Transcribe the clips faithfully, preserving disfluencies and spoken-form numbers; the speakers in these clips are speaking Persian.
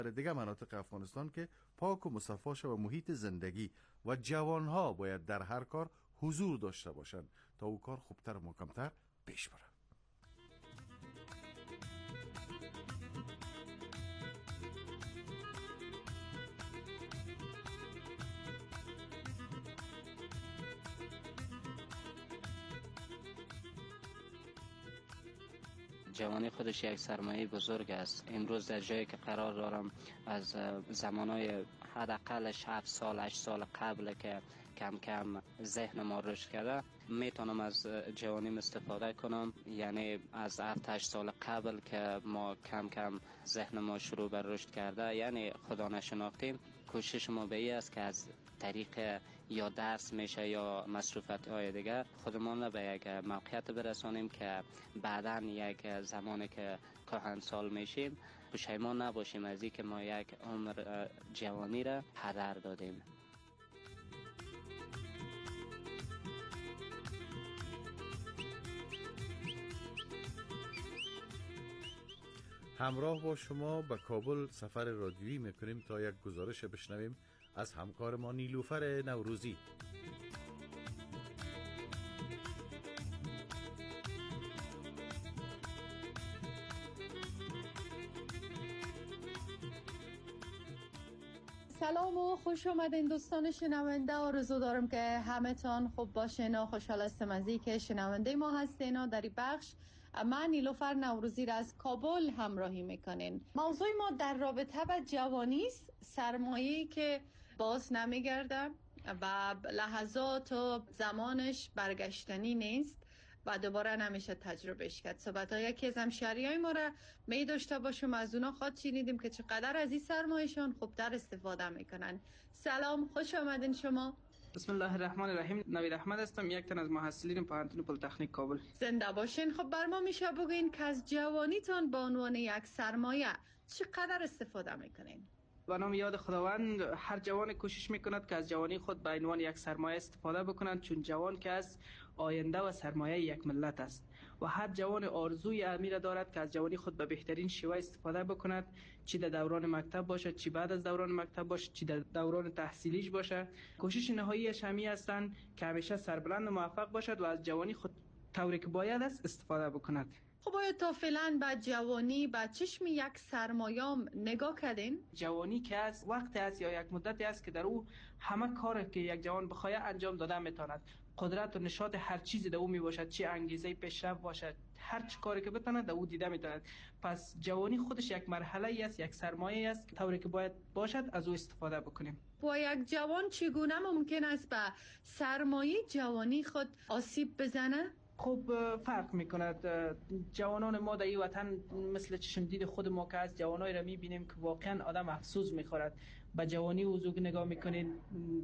دیگه مناطق افغانستان که پاک و مصفا شه و محیط زندگی و جوانها باید در هر کار حضور داشته باشند تا او کار خوبتر و محکمتر پیش بره. جوانی خودش یک سرمایه بزرگ است. امروز در جایی که قرار دارم از زمانهای حداقلش هفت سال هشت سال قبل که کم کم ذهن ما رشد کرده میتونم از جوانیم استفاده کنم. یعنی از هفت هشت سال قبل که ما کم کم ذهن ما شروع به رشد کرده، یعنی خدا نشناختیم، کوشش ما به این است که از طریق یا درس میشه یا مصروفات های دیگه خودمان را به یک موقعیت برسانیم که بعداً یک زمانی که کهنسال میشیم پشیمان نباشیم از این که ما یک عمر جوانی را هدر دادیم. همراه با شما به کابل سفر رادیویی میکنیم تا یک گزارش بشنویم از همکار ما نیلوفر نوروزی. سلام و خوش آمدین دوستان شنونده. آرزو دارم که همه تان خوب باشین و خوشحال هستم از اینکه شنونده ما هستین و در این بخش من نیلوفر نوروزی را از کابل همراهی میکنین. موضوع ما در رابطه با جوانی است، سرمایه‌ای که باز نمیگرده و لحظات و زمانش برگشتنی نیست و دوباره نمیشه تجربهش کرد. صحبت های یکی از همشهریای ما را می داشته باشم، از اونا خواد شنیدیم که چقدر از این سرمایه‌شان خوبتر استفاده میکنن. سلام، خوش آمدین شما. بسم الله الرحمن الرحیم. نوید احمد هستم، یک تن از محصلین پوهنتون پلی‌تکنیک کابل. زنده باشین. خب بر ما میشه بگین که از جوانیتون به عنوان یک سرمایه چقدر استفاده میکنین؟ به نام یاد خداوند، هر جوان کوشش میکند که از جوانی خود به عنوان یک سرمایه استفاده بکنند، چون جوان که از آینده و سرمایه یک ملت است و هر جوان آرزوی امیر دارد که از جوانی خود به بهترین شیوه استفاده بکند، چی در دوران مکتب باشه، چی بعد از دوران مکتب باشه، چی در دوران تحصیلیش باشه. کوشش نهاییش همی هستند که همیشه سربلند و موفق باشد و از جوانی خود طوری که باید است استفاده بکند. خب آیا تا فعلا به جوانی به چشم یک سرمایه نگاه کردین؟ جوانی که از وقت است یا یک مدتی است که در او همه کاری که یک جوان بخواد انجام داده میتواند. قدرت و نشاط هر چیزی در او می باشد، چه انگیزه پیشرفت باشد، هر چه کاری که بتواند در او دیده میتواند. پس جوانی خودش یک مرحله ای است، یک سرمایه است که طوری که باید باشد از او استفاده بکنیم. و یک جوان چگونه ممکن است به سرمایه جوانی خود آسیب بزنه؟ خب فرق میکند. جوانان ما در این وطن مثل چشم دید خود ما که از جوانای را میبینیم که واقعا آدم افسوس میخورد. به جوانی اوزوگ نگاه میکنین،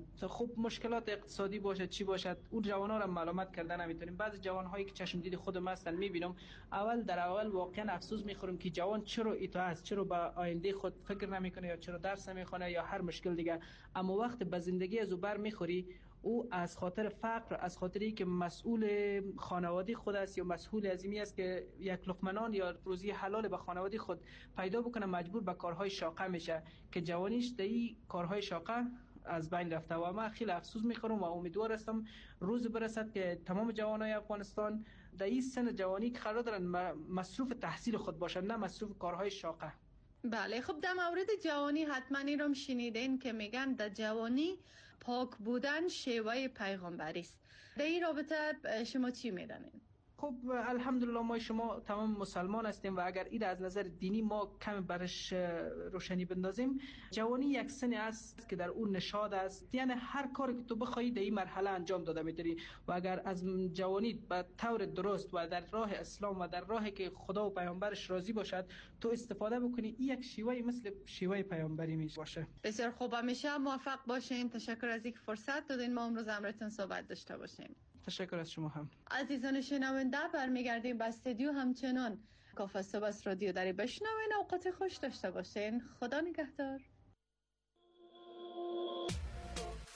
خب مشکلات اقتصادی باشد چی باشد، اون جوانا را ملامت کردن نمیتونیم. بعضی جوانهایی که چشم دید خود ما هستن میبینم، اول در اول واقعا افسوس میخورم که جوان چرا ایتا است، چرا به آینده خود فکر نمیکنه یا چرا درس نمیخونه یا هر مشکل دیگه. اما وقت به زندگی از او بر میخوری، او از خاطر فقر، از خاطری که مسئول خانواده خود است یا مسئول عظیمی است که یک لقمه نان یا روزی حلال به خانواده خود پیدا بکنه، مجبور به کارهای شاقه میشه که جوانیش در این کارهای شاقه از بین رفته. و من خیلی افسوس میخورم و امیدوار هستم روز برسد که تمام جوانای افغانستان در این سن جوانی که قرار دارن مصروف تحصیل خود باشن، نه مصروف کارهای شاقه. بله، خب در مورد جوانی حتما این رو شنیدین که میگن در جوانی پاک بودن شیوه پیغمبری است. در این رابطه شما چی میدانید؟ خب الحمدلله ما شما تمام مسلمان هستیم و اگر این از نظر دینی ما کم برش روشنی بندازیم، جوانی یک سن است که در اون نشاط است. یعنی هر کاری که تو بخوای در این مرحله انجام داده میتونی و اگر از جوانی به طور درست و در راه اسلام و در راهی که خدا و پیامبرش راضی باشد تو استفاده بکنی، این یک شیوه مثل شیوه پیامبری میشه باشه. بسیار خوب، همیشه موفق باشین. تشکر از اینکه فرصت دادین ما امروز امرتون صحبت داشته باشیم. تشکر از شما هم. عزیزان شنونده، برمیگردیم به استودیو. همچنان کافه صبح از رادیو داری بشنوین. اوقات خوش داشته باشین. خدا نگهدار.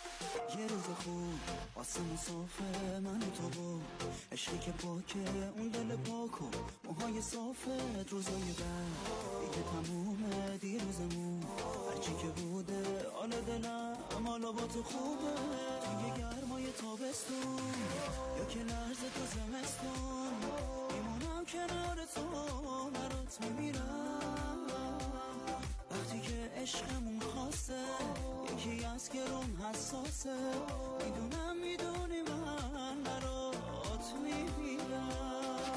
یه روز خوب واسه مسافر من و تو بود، عشقی که پاکه اون دل پاکو موهای صافت، روزای بعد دیگه تمومه دیروزمون، هرچی که بوده آل دلم حالا با تو خوبه، توی گرمای تابستون یا که لرزه تو زمستون، میمونم کنار تو برات میمیرم، وقتی که عشقمون خاصه یکی از گرون حساسه، میدونم میدونی من برات میمیرم.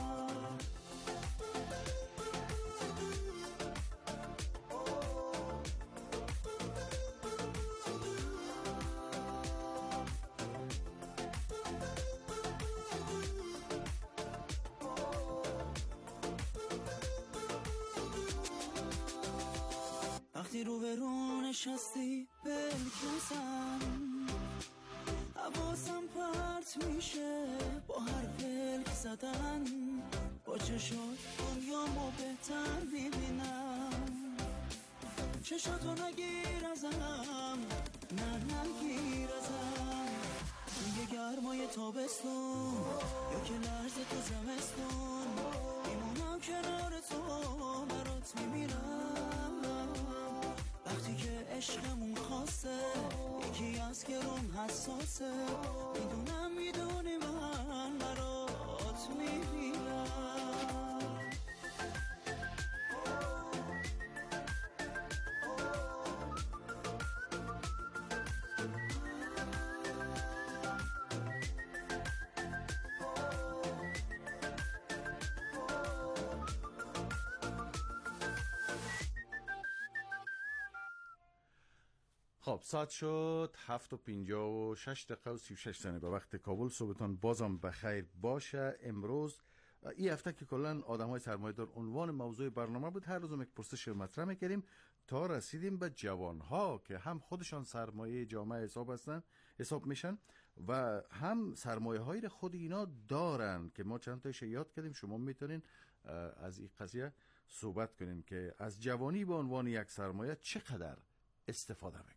وقتی رو به رو نشستی بلکسم، حواسم پرت میشه با هر پلک زدن، با چشات دنیامو بهتر میبینم، چشاتو نگیر ازم، نه نگیر ازم، توی گرمای تابستون یا که لرزه تو زمستون، میمونم کنار تو برات میمیرم، وقتی که عشقمون خاصه یکی از گرون حساسه، میدونم میدونی من برات میمیرم. خب ساعت شد هفت و پینجا و شش دقیقه و سی و شش ثانیه به وقت کابل. صبحتان بازم بخیر باشه. امروز این هفته که کلن آدم های سرمایه دار عنوان موضوع برنامه بود، هر روز یک پرسش مطرح میکردیم تا رسیدیم به جوان ها که هم خودشان سرمایه جامعه حساب هستن حساب میشن و هم سرمایه های خود اینا دارن که ما چند تایش یاد کردیم. شما میتونین از این قضیه صحبت کنین که از جوانی به عنوان یک سرمایه چقدر استفاده میکنه.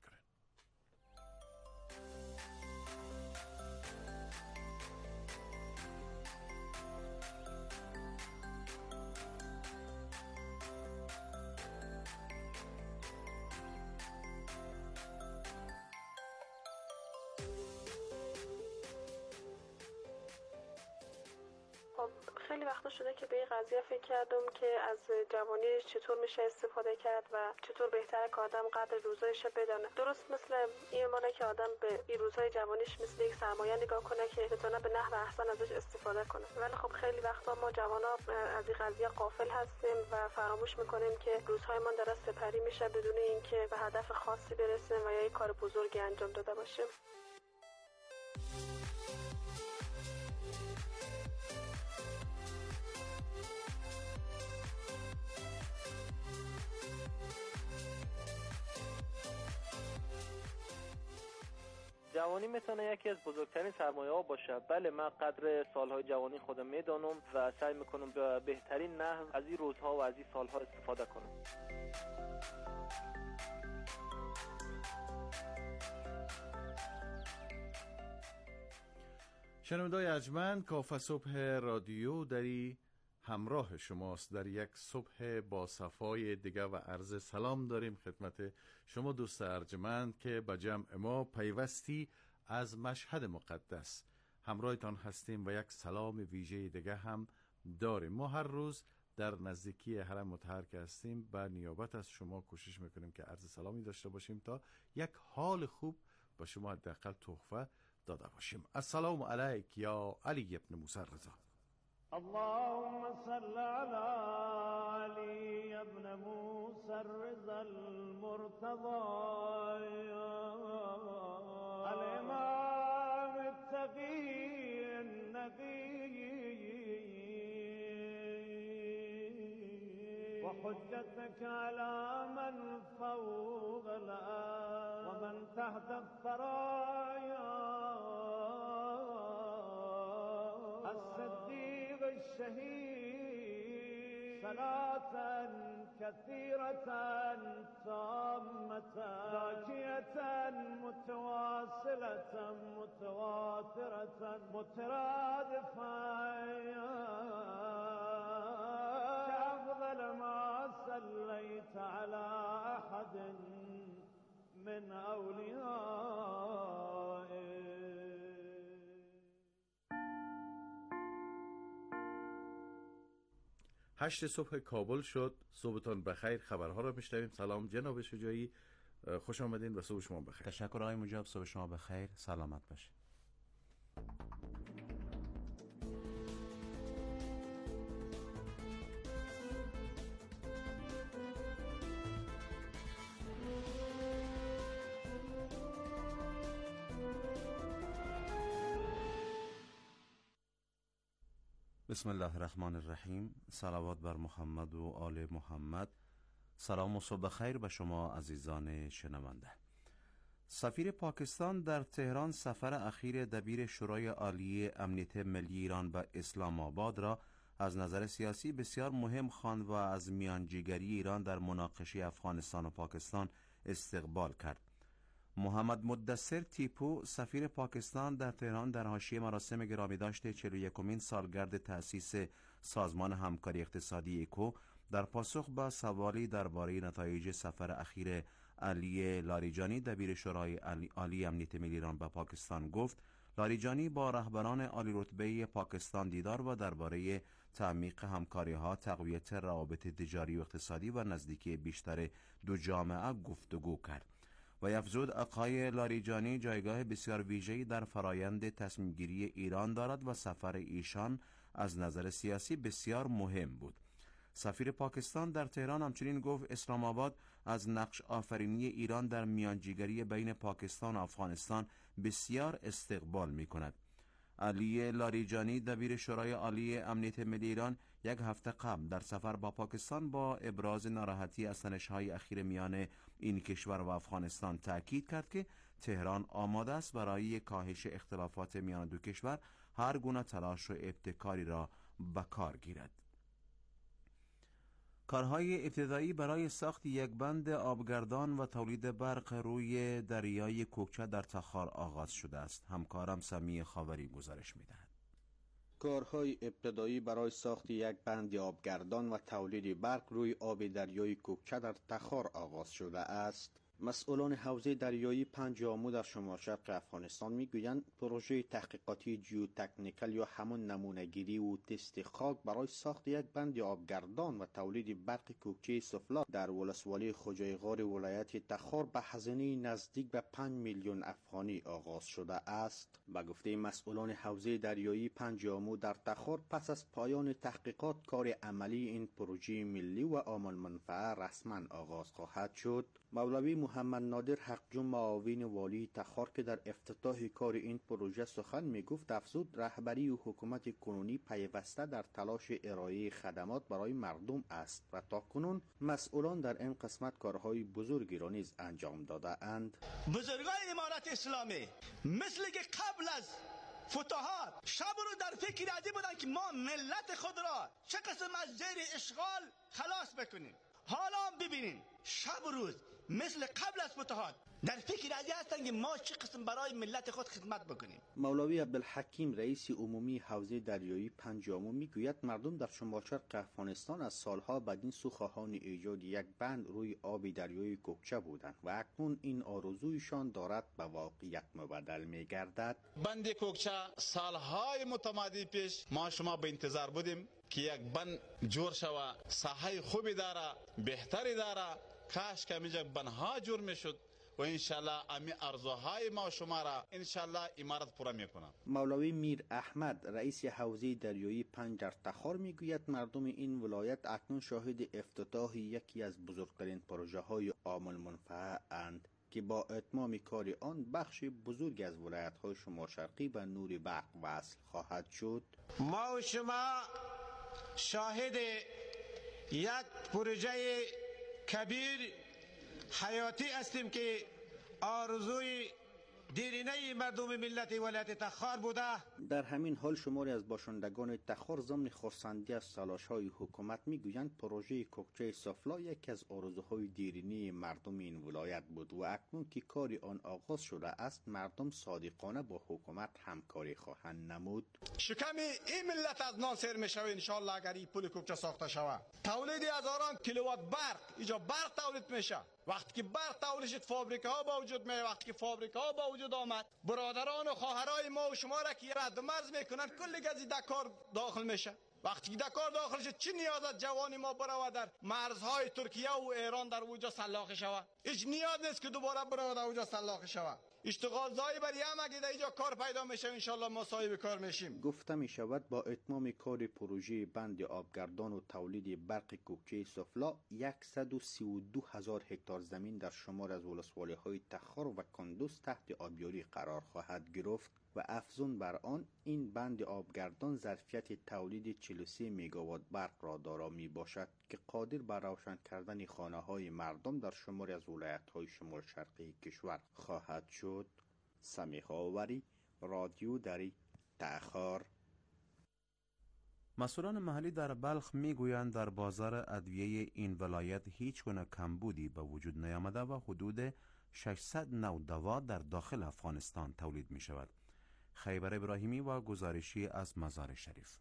خیلی وقتا شده که به این قضیه فکر کردم که از جوانی چطور میشه استفاده کرد و چطور بهتره که آدم قدر روزایش بدانه. درست مثل این مانه که آدم به این روزهای جوانیش مثل یک سرمایه نگاه کنه که بتونه به نحو احسن ازش استفاده کنه. ولی خب خیلی وقتا ما جوانا از این قضیه غافل هستیم و فراموش میکنیم که روزهایمان داره سپری میشه بدون اینکه به هدف خاصی برسیم و یا یک کار بزرگی انجام داده باشیم. جوانی میتونه یکی از بزرگترین سرمایه ها باشه. بله من قدر سالهای جوانی خودم میدانم و سعی میکنم به بهترین نحو از این روزها و از این سالها استفاده کنم. شنوندای ارجمند، کافه صبح رادیو دری همراه شماست. در یک صبح با صفای دیگه و عرض سلام داریم خدمت شما دوست ارجمند که به جمع ما پیوستی از مشهد مقدس همراهتان هستیم و یک سلام ویژه دیگه هم داریم. ما هر روز در نزدیکی حرم مطهر که هستیم به نیابت از شما کوشش میکنیم که عرض سلامی داشته باشیم تا یک حال خوب به شما حداقل تحفه داده باشیم. السلام علیک یا علی ابن موسی رضا. اللهم صل على علي ابن موسى الرضا المرتضى الإمام التقي النبي وحجتك على من فوق الأرض ومن تحت الثرايا الصديق الشهيد صلاة كثيرة تامة زاكية متواصلة صلة متواترة مترادفة كأفضل ما صليت على أحد من أوليائك. هشت صبح کابل شد. صبحتان بخیر. خبرها را میشنویم. سلام جناب شجاعی، خوش آمدین و صبح شما بخیر. تشکر آقای مجاب، صبح شما بخیر، سلامت باشید. بسم الله الرحمن الرحیم. صلوات بر محمد و آل محمد. سلام و صبح بخیر به شما عزیزان شنونده. سفیر پاکستان در تهران سفر اخیر دبیر شورای عالی امنیت ملی ایران به اسلام آباد را از نظر سیاسی بسیار مهم خواند و از میانجیگری ایران در مناقشه افغانستان و پاکستان استقبال کرد. محمد مدثر تیپو سفیر پاکستان در تهران در حاشیه مراسم گرامی داشته چهل و یکمین سالگرد تأسیس سازمان همکاری اقتصادی ایکو در پاسخ به سوالی درباره نتایج سفر اخیر علی لاریجانی دبیر شورای عالی امنیت ملی ایران به پاکستان گفت لاریجانی با رهبران عالی رتبه پاکستان دیدار و درباره تعمیق همکاری‌ها، تقویت روابط تجاری و اقتصادی و نزدیکی بیشتر دو جامعه گفتگو کرد. و افزود آقای لاریجانی جایگاه بسیار ویژه‌ای در فرایند تصمیم‌گیری ایران دارد و سفر ایشان از نظر سیاسی بسیار مهم بود. سفیر پاکستان در تهران همچنین گفت اسلام آباد از نقش آفرینی ایران در میانجیگری بین پاکستان و افغانستان بسیار استقبال می کند. علی لاریجانی دبیر شورای عالی امنیت ملی ایران یک هفته قبل در سفر با پاکستان با ابراز ناراحتی از تنش‌های اخیر میان این کشور و افغانستان تأکید کرد که تهران آماده است برای کاهش اختلافات میان دو کشور هر گونه تلاش و ابتکاری را به کار گیرد. کارهای ابتدایی برای ساخت یک بند آبگردان و تولید برق روی دریای کوکچه در تخار آغاز شده است. همکارم سمی خاوری گزارش می‌دهد. کارهای ابتدایی برای ساخت یک بند آبگردان و تولید برق روی آب دریای کوکچه در تخار آغاز شده است. مسئولان حوزه دریایی پنج آمو در شمال شرق افغانستان میگویند پروژه تحقیقاتی جیوتکنیکال یا همون نمونه‌گیری و تست خاک برای ساخت یک بند آبگردان و تولید برق کوکچه سفلا در ولسوالی خوجایغار ولایت تخار به هزینه نزدیک به پنج میلیون افغانی آغاز شده است. به گفته مسئولان حوزه دریایی پنج آمو در تخار پس از پایان تحقیقات کار عملی این پروژه ملی و عام المنفعه رسما آغاز خواهد شد. مولوی محمد نادر حقجو معاون والی تخار که در افتتاح کار این پروژه سخن می گفت افزود رهبری و حکومت کنونی پیوسته در تلاش ارائه خدمات برای مردم است و تاکنون مسئولان در این قسمت کارهای بزرگی را نیز انجام داده اند. بزرگان امارت اسلامی مثل که قبل از فتوحات شب رو در فکر ازی بودن که ما ملت خود را چه قسم از زیر اشغال خلاص بکنیم. حالا ببینین شب و روز مثل قبل از فتوحات در فکر ازی هستن که ما چه قسم برای ملت خود خدمت بکنیم. مولوی عبدالحکیم رئیس عمومی حوزه دریایی پنج آمو میگوید مردم در شمال شرق افغانستان از سالها بدین سو خواهان ایجاد یک بند روی آب دریای کوکچه بودند و اکنون این آرزویشان دارد به واقعیت مبدل میگردد. بند کوکچه سالهای متمادی پیش ما شما به انتظار بودیم که یک بند جور شوه، ساحه خوبی داره، بهتری داره، کاش که میجا بندها جور میشد و انشالله امی ارزوهای ما شما را انشالله امارت پورا میکنه. مولوی میر احمد رئیس حوزه دریایی پنج در تخار میگوید مردم این ولایت اکنون شاهد افتتاح یکی از بزرگترین پروژه های عام المنفعه اند که با اتمام کار آن بخش بزرگی از ولایت های شمال شرقی به نور برق وصل خواهد شد. ما و شما شاهد یک پروژه کبیر حیاتی هستیم که آرزوی دیرینه مردم ملت ولایت تخار بوده. در همین حال شماری از باشندگان تخار ضمن خرسندی از تلاش‌های حکومت میگویند پروژه کوکچه سافلا یکی از آرزوهای دیرینه مردم این ولایت بود و اکنون که کار آن آغاز شده است مردم صادقانه با حکومت همکاری خواهند نمود. شکم این ملت از ناصر میشه ان شاء الله اگر این پل کوکچه ساخته شود. تولید هزاران کیلووات برق اینجا برق تولید میشه. وقتی که برق تولید شد فابریکه ها با وجود میاد. وقتی که فابریکه ها با وجود آمد برادران و خواهرای ما و شما را که رد و مرز میکنن کلی گزی دکار داخل میشه. وقتی که دکار داخل شد چی نیاز است جوانی ما برود در مرزهای ترکیه و ایران در اونجا سلاخ شود؟ هیچ نیاز نیست که دوباره برود اونجا سلاخ شود. اشتغال زایی بر هم اگه در اینجا کار پیدا میشه ان شاء الله ما صاحب کار میشیم. گفته می شود با اتمام کار پروژه بند آبگردان و تولید برق کوکچه سفلا صد و سی و دو هزار هکتار زمین در شمار از ولسوالی های تخار و کندوز تحت آبیاری قرار خواهد گرفت و افزون بر آن این بند آبگردان ظرفیت تولید چهل و سه مگاوات برق را دارا می باشد که قادر بر روشن کردن خانه های مردم در شماری از ولایت های شمال شرقی کشور خواهد شد. سمیح آوری، رادیو دری، تخار. مسئولان محلی در بلخ میگویند در بازار ادویه این ولایت هیچ گونه کمبودی به وجود نیامده و حدود ششصد نوع دوا در داخل افغانستان تولید می شود. خیبر ابراهیمی و گزارشی از مزار شریف.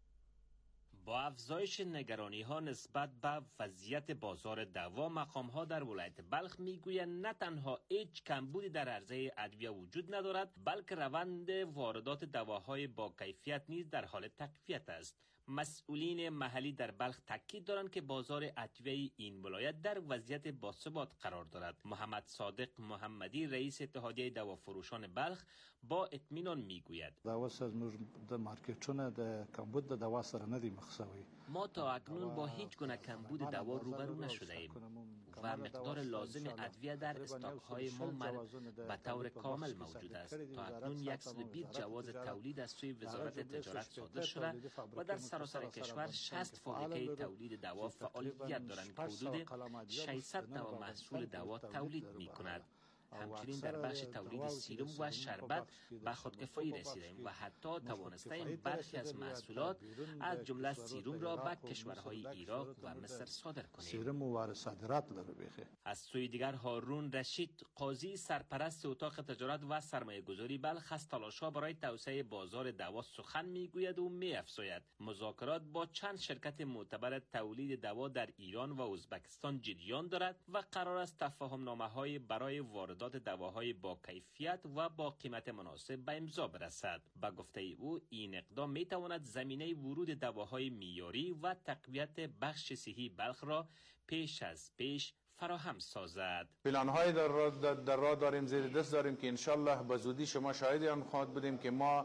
با افزایش نگرانی ها نسبت به وضعیت بازار دوا، مقام ها در ولایت بلخ میگویند نه تنها هیچ کمبودی در عرضه ادویه وجود ندارد بلکه روند واردات دواهای با کیفیت نیز در حال تقویت است. مسئولین محلی در بلخ تاکید دارند که بازار ادویه این ولایت در وضعیت باثبات قرار دارد. محمد صادق محمدی رئیس اتحادیه دوافروشان بلخ با اطمینان میگوید دوا سره د مارکیټونو د کمبود د دوا سره نه دی مخ شوی. ما تا اکنون با هیچ گونه کمبود دوا روبرو نشده ایم و مقدار لازم ادویه در استاک های ما به طور کامل موجود است. تا اکنون صد و بیست جواز تولید از سوی وزارت تجارت صادر شده و در سراسر کشور شصت فابریکه تولید دوا فعالیت دارند که حدود ششصد نوع محصول دوا تولید می کند. همچنین در بخش تولید سیروم و شربت به خودکفایی رسیدیم و حتی توانستیم برخی از محصولات از جمله سیروم را به کشورهای عراق و مصر صادر کنیم. سیروم و صادرات داره بخیر. از سوی دیگر هارون رشید قاضی سرپرست اتاق تجارت و سرمایه گذاری بلخ از تلاش‌ها برای توسعه بازار دوا سخن میگوید و می‌افزاید مذاکرات با چند شرکت معتبر تولید دوا در ایران و ازبکستان جریان دارد و قرار است تفاهم‌نامه‌های برای وارد دواهای با کیفیت و با قیمت مناسب به امضا برسد. به گفته او این اقدام می تواند زمینه ورود دواهای معیاری و تقویت بخش صحی بلخ را پیش از پیش فراهم سازد. پلان‌های در راه در راه داریم، زیر دست داریم که انشالله به زودی شما شاهد آن خواهد بودیم که ما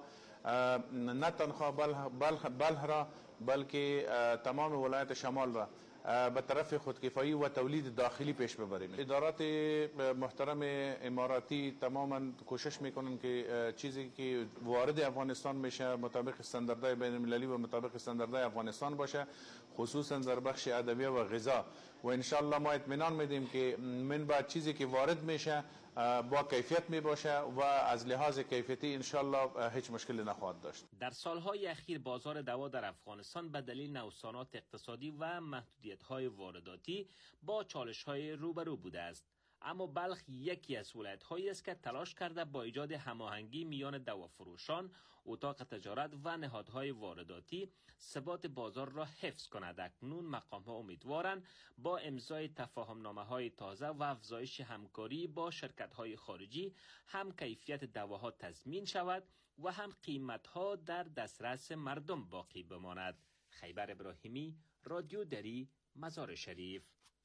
نه تنها بلخ بلخ را بلکه تمام ولایت شمال را به طرف خودکفایی و تولید داخلی پیش ببریم. ادارات محترم اماراتی تماما کوشش میکنن که چیزی که وارد افغانستان میشه مطابق استانداردهای بین المللی و مطابق استانداردهای افغانستان باشه، خصوصا در بخش ادویه و غذا، و انشالله ما اطمینان میدیم که من بعد چیزی که وارد میشه با کیفیت می باشه و از لحاظ کیفیتی انشالله هیچ مشکلی نخواهد داشت. در سالهای اخیر بازار دوا در افغانستان به دلیل نوسانات اقتصادی و محدودیت‌های وارداتی با چالش‌های روبرو بوده است. اما بلخ یکی از ولایت‌هایی است که تلاش کرده با ایجاد هماهنگی میان دوافروشان، اتاق تجارت و نهادهای وارداتی ثبات بازار را حفظ کند. اکنون مقام‌ها امیدوارند با امضای تفاهم‌نامه‌های تازه و افزایش همکاری با شرکت‌های خارجی هم کیفیت دواها تضمین شود و هم قیمت‌ها در دسترس مردم باقی بماند. خیبر ابراهیمی، رادیو دری، مزار شریف.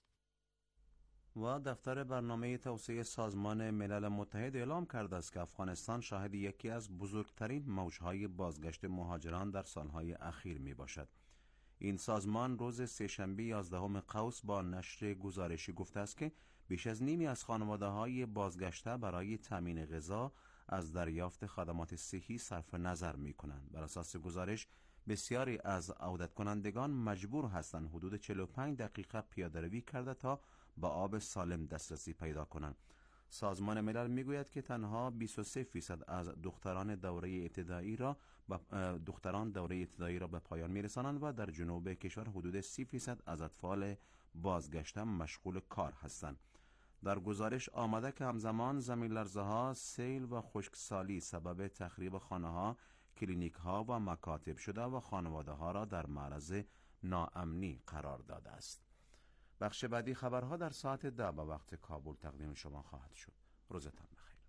و دفتر برنامه توسعه سازمان ملل متحد اعلام کرده است که افغانستان شاهد یکی از بزرگترین موجهای بازگشت مهاجران در سالهای اخیر می باشد. این سازمان روز سه‌شنبه یازدهم قوس با نشر گزارشی گفته است که بیش از نیمی از خانواده‌های بازگشته برای تامین غذا از دریافت خدمات صحی صرف نظر می کنند. بر اساس گزارش بسیاری از عودت کنندگان مجبور هستند حدود چهل و پنج دقیقه پیاده‌روی کرده تا با آب سالم دسترسی پیدا کنند. سازمان ملل میگوید که تنها بیست و سه فیصد از دختران دوره ابتدایی را دختران دوره ابتدایی را به پایان میرسانند و در جنوب کشور حدود سی فیصد از اطفال بازگشته مشغول کار هستند. در گزارش آمده که همزمان زمین لرزه ها، سیل و خشکسالی سبب تخریب خانه ها، کلینیک ها و مکاتب شده و خانواده ها را در معرض ناامنی قرار داده است. بخش بعدی خبرها در ساعت ده به وقت کابل تقدیم شما خواهد شد. روزتان بخیر.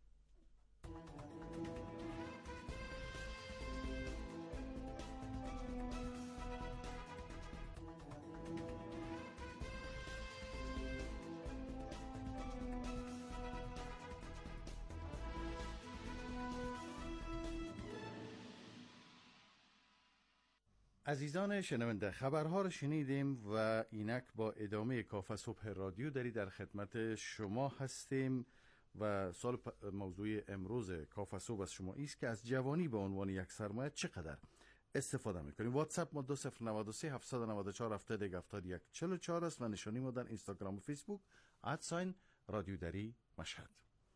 عزیزان شنونده، خبرها رو شنیدیم و اینک با ادامه کافه صبح رادیو داری در خدمت شما هستیم و سال موضوع امروز کافه صبح از شما ایست که از جوانی به عنوان یک سرمایه چقدر استفاده میکنیم. واتساپ ما دو صفر نود و سه هفتصد و نود و چهار هفتاد و یک هفتاد و یک چهل و چهار است و نشانی ما در اینستاگرام و فیسبوک ادساین رادیو دری مشهد.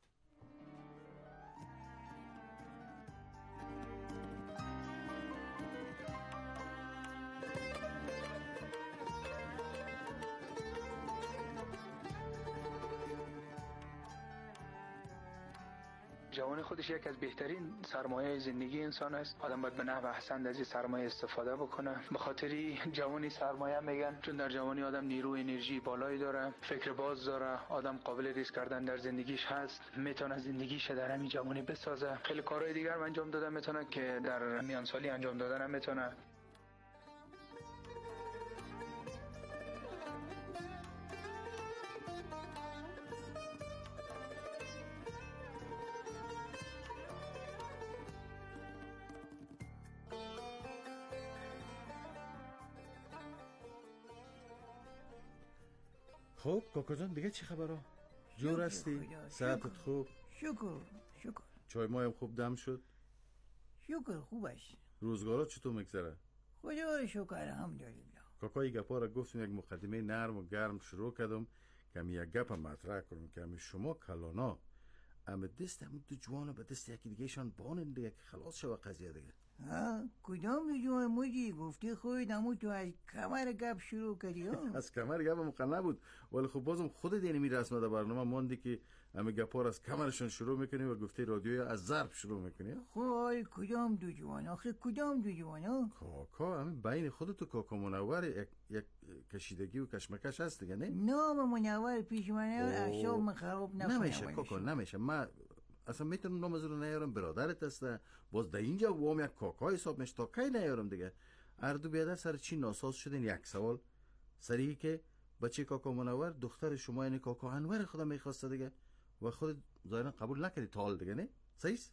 جوانی خودش یک از بهترین سرمایه زندگی انسان است. آدم باید به نحو احسن از این سرمایه استفاده بکنه. به خاطر جوانی سرمایه میگن چون در جوانی آدم نیرو انرژی بالایی داره، فکر باز داره، آدم قابل ریسک کردن در زندگیش هست، میتونه زندگیش در همین جوانی بسازه. خیلی کارهای دیگر انجام داده میتونه که در میان سالی انجام دادن هم میتونه. خب کاکا جان دیگه چی خبره؟ جور هستی؟ صحتت خوب؟ شکر شکر. چای مایم خوب دم شد؟ شکر خوب است. روزگارات چطور میگذره؟ خدا رو شکر الحمدلله. کاکا یک گپا را گفتیم، یک مقدمه نرم و گرم شروع کردم که می یک گپ مطرح کنم که می شما کلانا ام دست هم دو جوانه به دست یکی دیگه شان بانن دیگه که خلاص شو قضیه دیگه. ها کدام دو جوان موجی گفتی خود امو تو از کمر گپ شروع کردی ها؟ از کمر گپ مقنع بود ولی خب بازم خود دینی می رسمه در برنامه ماندی که همه گپار از کمرشون شروع میکنی و گفته رادیوی از ضرب شروع میکنی. خب کدام دو جوان آخه کدام دو جوان ها؟ کاکا همین بین خودت و کاکا منور یک, یک کشیدگی و کشمکش هست دیگه نه؟ نام منور پیش منه احشاب من خراب نکنه. نمیشه کاکا نمیشه. من اصلا میتونم نام از رو نیارم، برادرت هسته باز در اینجا وام یک کاکا حساب میشه تا کی نیارم دیگه. اردو بیادر سر چی ناساز شدین؟ یک سوال سریعی که بچه کاکا منور دختر شما یعنی کاکا انور خدا میخواسته دیگه و خود ظاهرا قبول نکردی تا حال دیگه نه؟ صحیح؟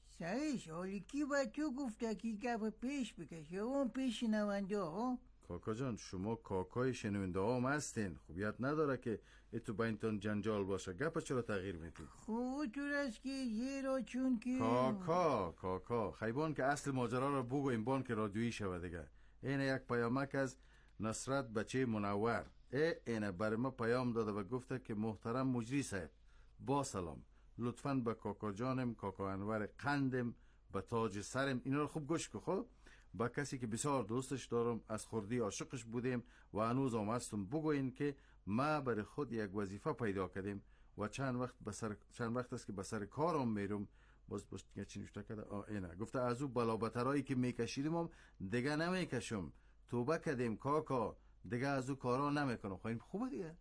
صحیح. حالی کی با تو گفته که گپ پیش بکشه اون پیش نونده ها؟ کاکا جان شما کاکای شنونده ها هستین، خوبیت نداره که اتو بینتون جنجال باشه. گپ چرا تغییر میدید؟ خود تو راست که یه را چون که کاکا کاکا خیبان که اصل ماجرا را بگویم بان که رادیویی شوه دیگه. اینه یک پیامک از نصرت بچه منور. اینه برای ما پیام داده و گفته که محترم مجری صاحب با سلام، لطفاً به کاکا جانم کاکا انور قندم به تاج سرم اینا رو خوب گوش کن. خب با کسی که بسیار دوستش دارم، از خردی عاشقش بودیم و هنوز هم هستم، بگوین که ما برای خود یک وظیفه پیدا کردیم و چند وقت بسر چند وقت است که به سر کارم میرم. باز باز چی نوشته کرده؟ آ اینه گفته از او بلابترایی که میکشیدیم هم دیگه نمیکشم، توبه کردیم کاکا، دیگه از او کارا نمیکنم. خواهیم خوبه دیگه.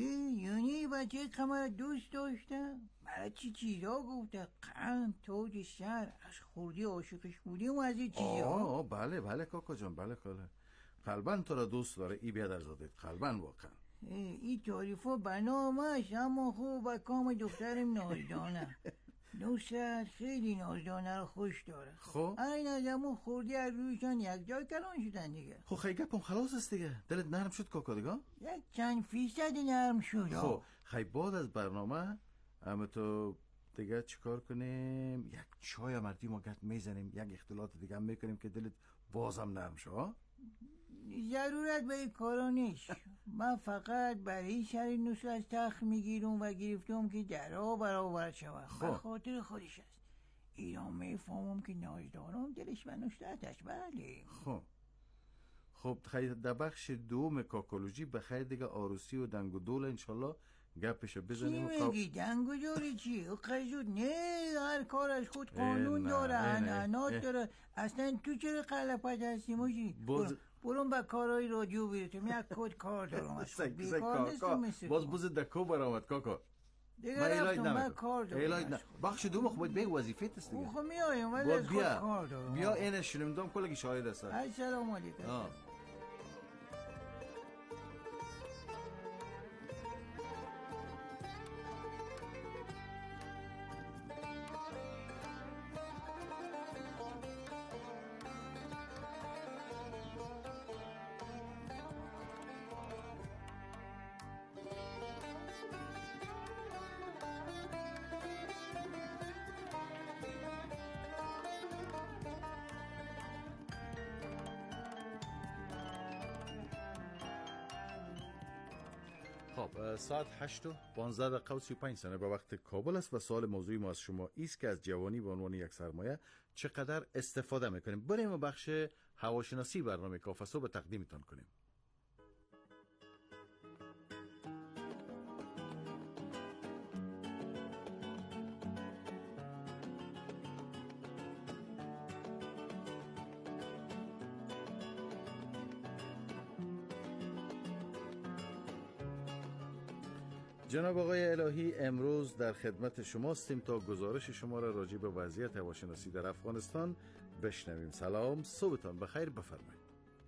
یعنی بچه کمر دوست داشته؟ برای چی چیزا گفته؟ قند تاج سر از خوردی عاشقش بودیم و از این چیزا. آه بله بله کاکا جان بله بله. قلباً تو را دوست داره ای بیادر زاده، قلباً واقعا. این تعریفا برنامه‌اش اما خوب با کام دخترم نازدانه. نوست خیلی نازدانه رو خوش داره. خب این از همون خوردی از رویشان یک جای کلان شدن دیگه. خب خیلی گپم خلاص است دیگه. دلت نرم شد کاکا دیگه؟ یک چند فیصد نرم شد. خب خیلی بعد از برنامه اما تو دیگه چیکار کنیم؟ یک چای مردی ما گرد میزنیم، یک اختلاط دیگه هم میکنیم که دلت بازم نرم شد. ضرورت به این کارا نیست. من فقط برای شهر نوشت از تخت میگیرم و گرفتم که درها برآورد شود. به خاطر خودش است. ایران میفهمم که نازدارم دلش و نوشتش. بله. خب خب خیلی در بخش دوم کاکولوژی بخیر دیگه آروسی و دنگ و دول انشالله گپشو بزنیم. چی میگی دنگ و دولی چی؟ قیزود نه، هر کار از خود قانون داره، عنعنات داره. اصلا تو چرا قلپت هستی موجی؟ برون به کارهای رادیو بیرتم، یک کد کار دارم از خود بیکار نیستم مثل باز بوز دکو برامد کاکا دیگه رفتم من کار دارم. بخش دوم خب باید بگه وظیفه است دیگه. خب میایم ولی از خود کار دارم. بیا اینه شنیدم کلگی شاهد است. السلام علیکم. خب ساعت هشت و پانزده دقیقه و سی و پنج ثانیه به وقت کابل است و سوال موضوعی ما از شما ایست که از جوانی به عنوان یک سرمایه چقدر استفاده میکنیم. بریم و بخش هواشناسی برنامه کافه صبح تقدیمتان کنیم. جناب آقای الهی، امروز در خدمت شما هستیم تا گزارش شما را راجع به وضعیت هواشناسی در افغانستان بشنویم. سلام، صبحتان بخیر، بفرمایید.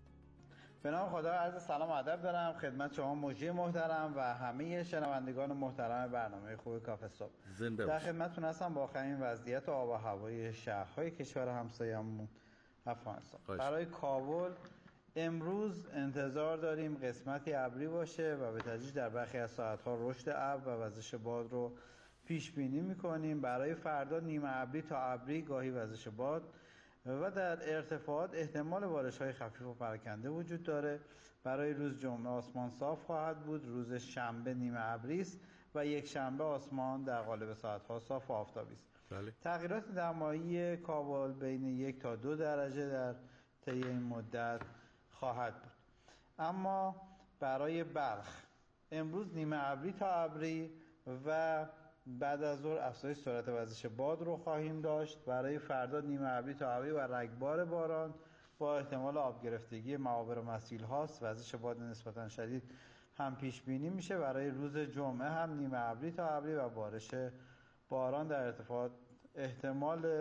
به نام خدا عرض سلام و ادب دارم خدمت شما مجری محترم و همه شنوندگان محترم برنامه خوب کافه صبح. زنده در خدمتتون هستم با آخرین وضعیت آب و هوای شهرهای کشور همسایه‌مون افغانستان. برای کابل امروز انتظار داریم قسمتی ابری باشه و به تدریج در برخی از ساعت‌ها رشد ابر و وزش باد رو پیش بینی می‌کنیم. برای فردا نیمه ابری تا ابری گاهی وزش باد و در ارتفاعات احتمال بارش‌های خفیف و پراکنده وجود داره. برای روز جمعه آسمان صاف خواهد بود. روز شنبه نیمه ابری است و یک شنبه آسمان در قالب ساعت‌ها صاف و آفتابی است. بله. تغییرات دمایی کابل بین یک تا دو درجه در طی این مدت خواهد بود. اما برای بلخ امروز نیمه ابری تا ابری و بعد از ظهر افزایش سرعت وزش باد رو خواهیم داشت. برای فردا نیمه ابری تا ابری و رگبار باران با احتمال آب گرفتگی معابر و مسیل هاست. وزش باد نسبتا شدید هم پیش بینی میشه. برای روز جمعه هم نیمه ابری تا ابری و بارش باران در ارتفاعات احتمال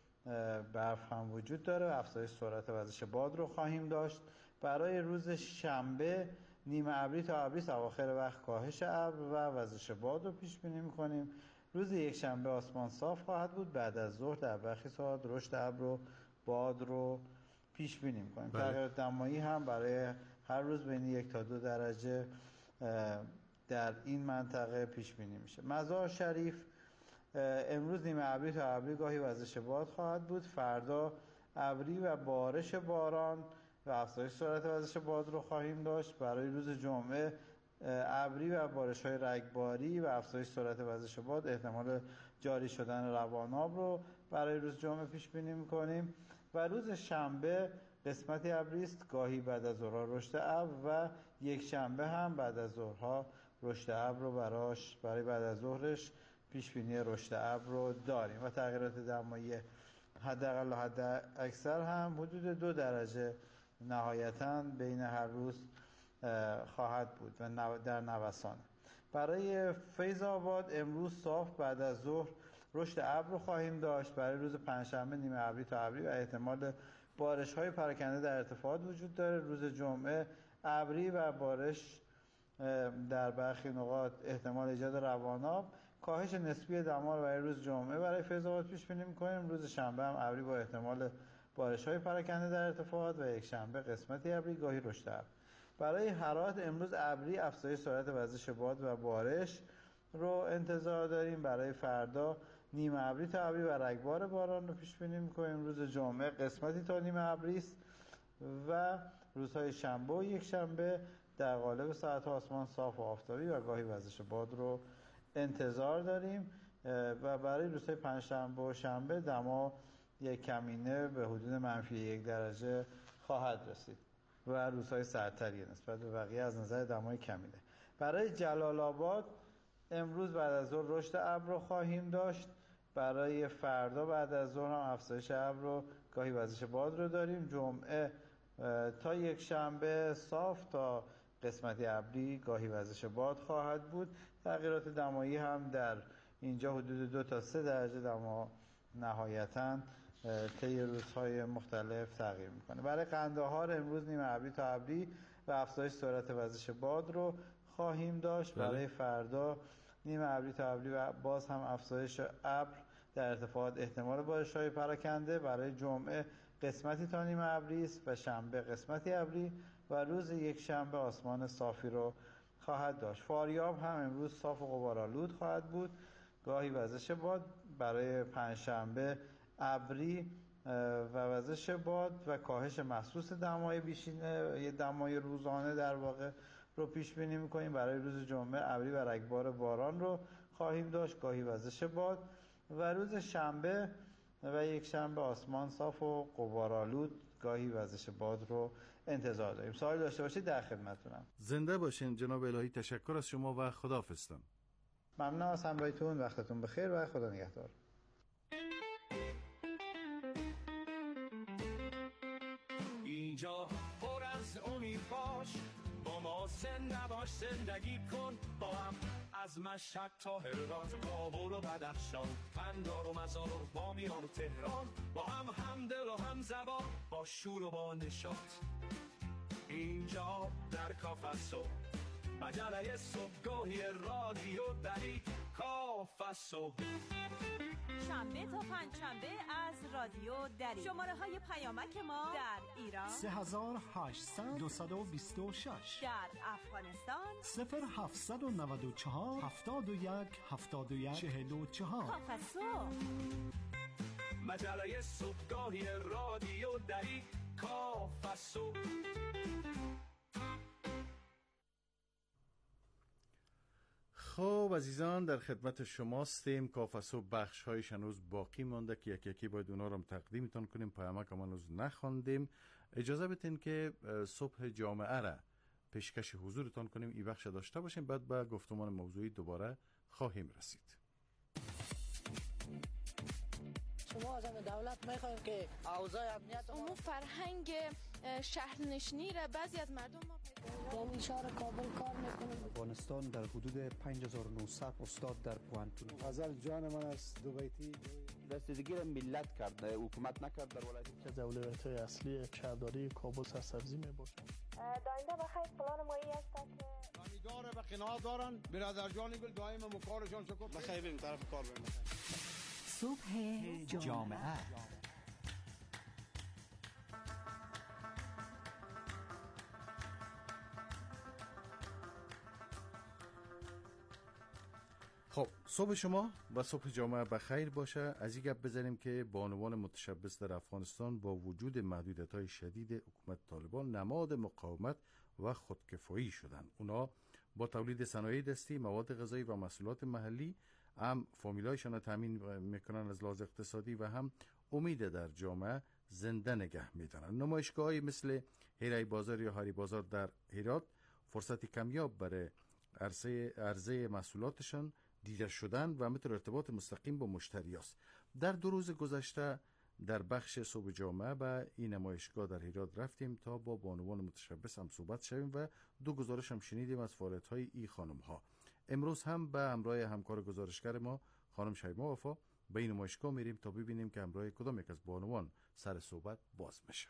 برف هم وجود داره و افزایش سرعت وزش باد رو خواهیم داشت. برای روز شنبه نیمه ابری تا ابری، اواخر وقت کاهش ابر و وزش باد رو پیش بینی می‌کنیم. روز یک شنبه آسمان صاف خواهد بود. بعد از ظهر در برخی ساعات رشد ابر و باد رو پیش بینی می‌کنیم. تغییرات دمایی هم برای هر روز بین یک تا دو درجه در این منطقه پیش بینی میشه. مزار شریف امروز نیمه ابری تا ابری گاهی وزش باد خواهد بود. فردا ابری و بارش باران و افزایش سرعت وزش باد رو خواهیم داشت. برای روز جمعه ابری و بارش‌های رگباری و افزایش سرعت وزش باد، احتمال جاری شدن رواناب رو برای روز جمعه پیش بینی می‌کنیم و روز شنبه قسمتی ابری است، گاهی بعد از ظهرها رشد ابر و یک شنبه هم بعد از ظهرها رشد ابر رو براش برای بعد از ظهرش پیش بینی رشد ابر رو داریم و تغییرات دمایی حداقل و حد اکثر هم حدود دو درجه نهایتاً بین هر روز خواهد بود و در نوسان. برای فیض آباد امروز صاف بعد از ظهر رشد ابر رو خواهیم داشت. برای روز پنجشنبه نیمه ابری تا ابری و احتمال بارش‌های پراکنده در ارتفاعات وجود داره. روز جمعه ابری و بارش در برخی نقاط احتمال ایجاد رواناب. کاهش نسبی دما برای روز جمعه برای فیض آباد پیش بینی می‌کنیم. روز شنبه هم ابری با احتمال بارش‌های پراکنده در ارتفاعات و یک شنبه قسمتی ابری گاهی رشد ابر. برای هرات امروز ابری، افزایش سرعت وزش باد و بارش رو انتظار داریم. برای فردا نیمه ابری تا ابری و رگبار باران رو پیش بینی می‌کنیم. روز جمعه قسمتی تا نیمه ابری است و روزهای شنبه و یک شنبه در قالب ساعت آسمان صاف و آفتابی و گاهی وزش باد رو انتظار داریم و برای روزهای پنجشنبه و شنبه دما یک کمینه به حدود منفی یک درجه خواهد رسید و روزهای سردتری نسبت به بقیه از نظر دمای کمینه. برای جلال آباد امروز بعد از ظهر رشد ابر رو خواهیم داشت. برای فردا بعد از ظهر هم افزایش ابر رو گاهی وزش باد رو داریم. جمعه تا یک شنبه صاف تا قسمتی ابری گاهی وزش باد خواهد بود. تغییرات دمایی هم در اینجا حدود دو تا سه درجه دما نهایتاً طی روزهای مختلف تغییر میکنه. برای قندهار امروز نیمه ابری تا ابری و افزایش سرعت وزش باد رو خواهیم داشت. بله. برای فردا نیمه ابری تا ابری و باز هم افزایش ابر در ارتفاعات احتمال بارش‌های پراکنده. برای جمعه قسمتی تا نیمه ابری است و شنبه قسمتی ابری و روز یک شنبه آسمان صافی رو خواهد داشت. فاریاب هم امروز صاف و غبارآلود خواهد بود، گاهی وزش باد. برای پنجشنبه ابری و وزش باد و کاهش محسوس دمای بیشینه، یه دمای روزانه در واقع رو پیش بینی می‌کنیم. برای روز جمعه ابری و رگبار باران رو خواهیم داشت، گاهی وزش باد و روز شنبه و یک شنبه آسمان صاف و غبارآلود، گاهی وزش باد رو انتظار داریم. سوال داشته باشید در خدمتتونم. زنده باشین جناب الهی. تشکر از شما و خداحافظتون. ممنون از همراهیتون. وقتتون بخیر و خدا نگهدار. اینجا پر از امید باش، با ما زنده باش، زندگی کن با هم. از مشهد تا هرات، کابل و بدخشان، قندهار و مزار و بامیان و تهران، با هم همدل و هم زبان، با شور و با نشاط. اینجا در کافسو مجله صبحگاهی رادیو دری کافسو، شنبه تا پنجشنبه از رادیو دری. شماره های پیامک ما در ایران سه هزار و هشتصد دویست و بیست و شش، در افغانستان صفر هفتصد و نود و چهار هفتاد و یک هفتاد و یک چهل و چهار. کافسو مجله صبحگاهی رادیو دری کافسو. خب عزیزان، در خدمت شماستیم. کافسو بخش هایش هنوز باقی مانده که یکی یکی باید اونا رو تقدیمتون کنیم. پیامک هم هنوز نخواندیم. اجازه بدین که صبح جامعه را پیشکش حضورتان کنیم، این بخش داشته باشیم، بعد به گفتمان موضوعی دوباره خواهیم رسید. شما از دولت میخوایم که اوضاع امنیت امور فرهنگ شهرنشینی را بعضی از مردم ما پیدا در شهر کابل کار میکنیم. افغانستان در حدود پنج هزار و نهصد استاد در پوانتون. غزل جان من است دوبیتی دستگیری ملت کرده، حکومت نکرد. در ولایت که از اولویت‌های اصلی شهرداری کابل سرسبزی میباشد. داینده بخیر پلان مایی است که داره و قناعت دارن. برادر جان گل دائم مکارشان شکر بخیر بریم طرف کار بریم. صبح جامعه. خب صبح شما و صبح جامعه بخیر باشه. از این گپ بزنیم که بانوان متشبث در افغانستان با وجود محدودیت‌های شدید حکومت طالبان نماد مقاومت و خودکفایی شدند. اونا با تولید صنایع دستی، مواد غذایی و محصولات محلی هم فامیلایشان را تامین میکنن از لحاظ اقتصادی و هم امید در جامعه زنده نگه میدارن. نمایشگاه‌های مثل هیرای بازار یا هاری بازار در هرات فرصتی کمیاب برای عرضه عرضه محصولاتشان دیده شدن و مثل ارتباط مستقیم با مشتری است. در دو روز گذشته در بخش صبح جامعه به این نمایشگاه در هرات رفتیم تا با بانوان متشبث هم صحبت شویم و دو گزارش هم شنیدیم از فعالیت‌های این خانم ها. امروز هم به همراه همکار گزارشگر ما خانم شیما وفا به این نمایشگاه میریم تا ببینیم که همراه کدام یک از بانوان سر صحبت باز میشه.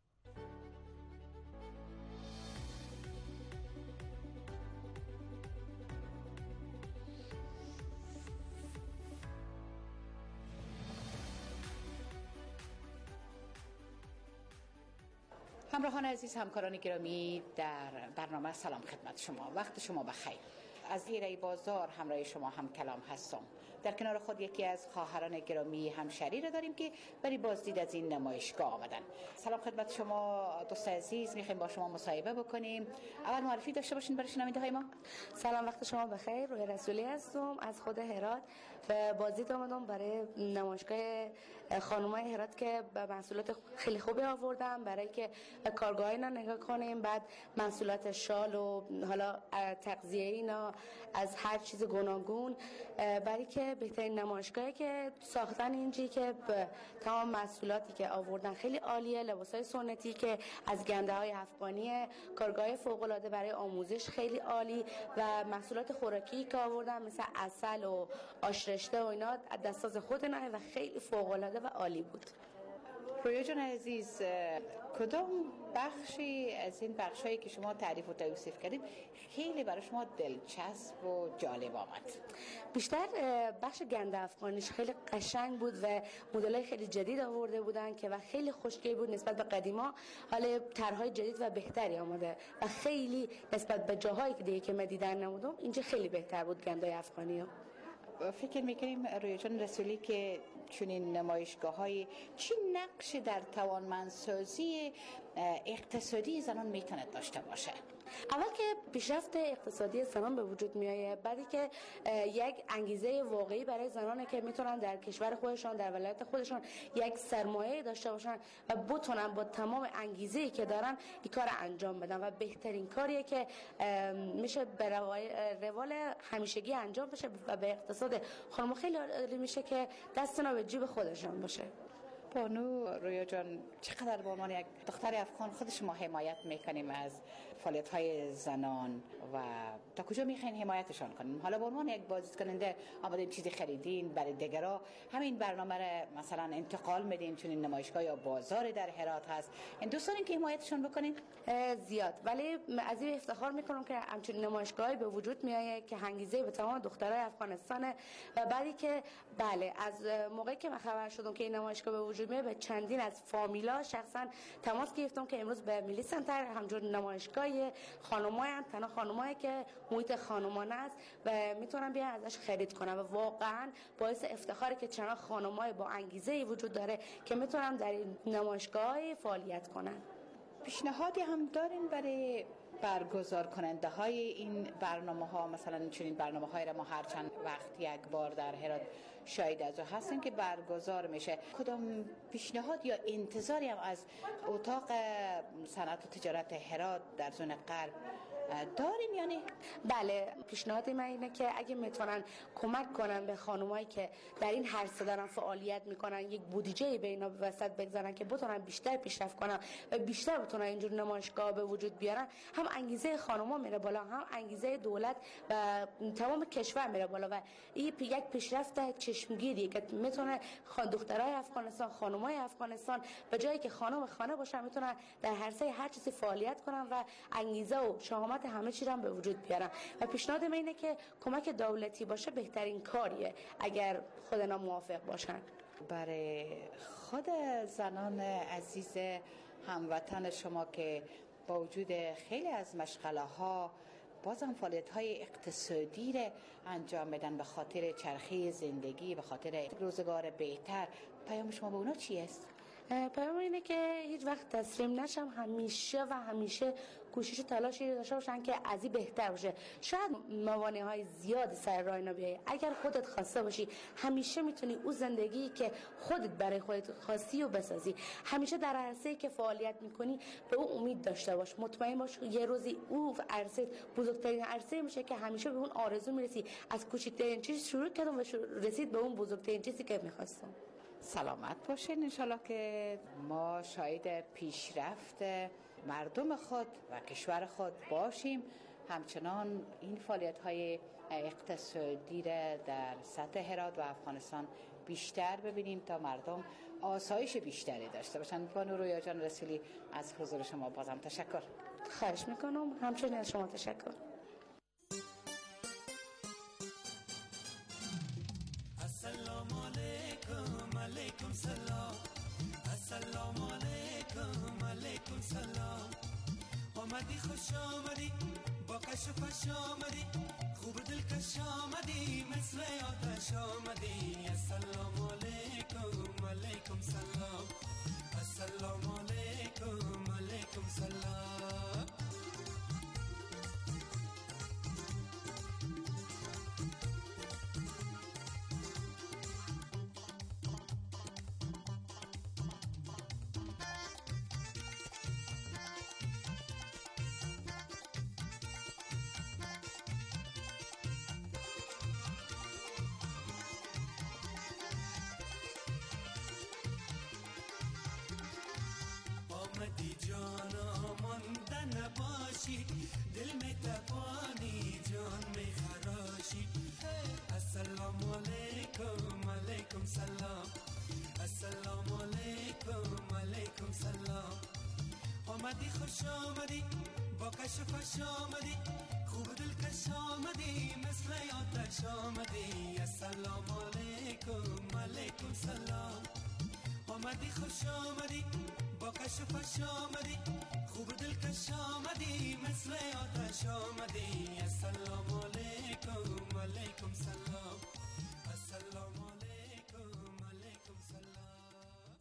همراهان عزیز، همکاران گرامی، در برنامه سلام خدمت شما. وقت شما بخیر. از هیرای بازار همراه شما هم کلام هستم در کنار خود یکی از خواهران گرامی همشری را داریم که برای بازدید از این نمایشگاه آمدن. سلام خدمت شما دوست عزیز، میخوایم با شما مصاحبه بکنیم. اول معرفی داشته باشین برای شنونده های ما. سلام، وقت شما بخیر. روی رسولی هستم از خود هرات. به بازدید آمدم برای نمایشگاه خانمای هرات که محصولات خیلی خوبی آوردم برای که کارگاه اینا نگاه کنیم، بعد محصولات شال و حالا تغذیه اینا از هر چیز گوناگون، برای که بهترین نمایشگاهی که ساختن اینجی که تمام محصولاتی که آوردن خیلی عالیه، لباسای سنتی که از گنده های افغانی، کارگاه فوق العاده برای آموزش خیلی عالی و محصولات خوراکی که آوردن مثل عسل و آشرشته و اینا دستاز خود اینا و خیلی فوق العاده و عالی بود. رویا جان عزیز، کدام بخشی از این بخشایی که شما تعریف و توصیف کردید خیلی برای شما دلچسب و جالب آمد؟ بیشتر بخش گنده افغانیش خیلی قشنگ بود و مدل‌های خیلی جدید آورده بودن که و خیلی خوشگل بود نسبت به قدیما. حالا طرح‌های جدید و بهتری آمده و خیلی نسبت به جاهایی که دیگه که من دیدن نمودم اینجا خیلی بهتر بود گنده‌های افغانی ها. فکر میکنیم رویا جان رسولی که چنین نمایشگاه‌های چی نقش در توانمندسازی اقتصادی زنان میتونه داشته باشه؟ اول که پیشرفت اقتصادی زنان به وجود میایه، بعدی که یک انگیزه واقعی برای زنانه که میتونن در کشور خودشان، در ولایت خودشان یک سرمایه داشته باشن و بتونن با تمام انگیزه‌ای که دارن این کار انجام بدن و بهترین کاریه که میشه به روال همیشگی انجام بشه و به اقتصاد خانم خیلی عالی میشه که دستنا به جیب خودشان باشه. بانو رویا جان، چقدر به عنوان یک دختر افغان خود شما حمایت میکنیم از فعالیت‌های زنان و تا کجا میخواین حمایتشان کنیم؟ حالا به عنوان یک بازدید کننده آمدین چیزی خریدین برای دیگرا، همین برنامه را مثلا انتقال میدین چون این نمایشگاه یا بازار در هرات هست، این دوستان که حمایتشان بکنین؟ زیاد، ولی از این افتخار میکنم که همچین نمایشگاهی به وجود میایه که انگیزه به تمام دخترای افغانستانه و بعدی که بله از موقعی که من خبر شدم که این نمایشگاه به وجود میاد به چندین از فامیلا شخصا تماس گرفتم که امروز به ملی سنتر همجور نمایشگاه خانمای هم تنها خانمایی که محیط خانمانه است و میتونن بیان ازش خرید کنن و واقعا باعث افتخاره که چنان خانمای با انگیزه وجود داره که میتونن در این نمایشگاه فعالیت کنن. پیشنهادی هم دارین برای برگزار کننده های این برنامه ها؟ مثلا چنین برنامه های را ما هر چند وقت یک بار در هرات شاید از او هستن که برگزار میشه، کدام پیشنهاد یا انتظاری هم از اتاق صنعت و تجارت هرات در زون غرب دارین یا نه؟ بله، پیشنهاد من اینه که اگه میتونن کمک کنن به خانمایی که در این عرصه دارن فعالیت میکنن یک بودجه به اینا به وسط بگذارن که بتونن بیشتر پیشرفت کنن و بیشتر بتونن اینجور نمایشگاه به وجود بیارن، هم انگیزه خانم‌ها میره بالا، هم انگیزه دولت و تمام کشور میره بالا و این یک پیشرفت چشمگیریه که میتونه دخترای افغانستان، خانمای افغانستان به جایی که خانم خانه باشن میتونن در عرصه هر چیزی فعالیت کنن و انگیزه و شهامت همه چی رو به وجود بیارن. و پیشنهاد من اینه که کمک دولتی باشه بهترین کاریه اگر خود اینا موافق باشن. برای خود زنان عزیز هموطن شما که با وجود خیلی از مشغله ها بازم فعالیت های اقتصادی را انجام بدن به خاطر چرخه زندگی، به خاطر روزگار بهتر، پیام شما به اونا چی است؟ پیام اینه که هیچ وقت تسلیم نشم، همیشه و همیشه کوشش و تلاشی داشته باشن که از این بهتر باشه. شاید موانع های زیادی سر راه اینا بیایه، اگر خودت خواسته باشی همیشه میتونی او زندگی که خودت برای خودت خواستی و بسازی. همیشه در عرصه‌ای که فعالیت میکنی به او امید داشته باش، مطمئن باش یه روزی او عرصه بزرگترین عرصه میشه که همیشه به اون آرزو میرسی. از کوچکترین چیز شروع کردم و رسید به اون بزرگترین چیزی که میخواستم. سلامت باشین، انشالله که ما شاهد پیشرفت مردم خود و کشور خود باشیم، همچنان این فعالیت های اقتصادی را در سطح هرات و افغانستان بیشتر ببینیم تا مردم آسایش بیشتری داشته باشن. بانو رویا جان رسولی از حضور شما بازم تشکر. خواهش میکنم، همچنین از شما تشکر. السلام علیکم علیکم سلام، السلام علیکم علیکم سلام. آمدی خوش آمدی با کش و پش آمدی، خوب دلکش آمدی مثل آتش آمدی السلام علیکم علیکم سلام السلام علیکم علیکم سلام آمدی جانا مانده نباشی دل می تپانی جان می خراشی السلام علیکم علیکم سلام السلام علیکم علیکم سلام آمدی خوش آمدی با کش و فش آمدی خوب دلکش آمدی مثل آتش آمدی السلام علیکم علیکم سلام آمدی خوش آمدی با کش و فش آمدی خوب دلکش آمدی مثل آتش آمدی السلام علیکم علیکم سلام السلام علیکم علیکم سلام.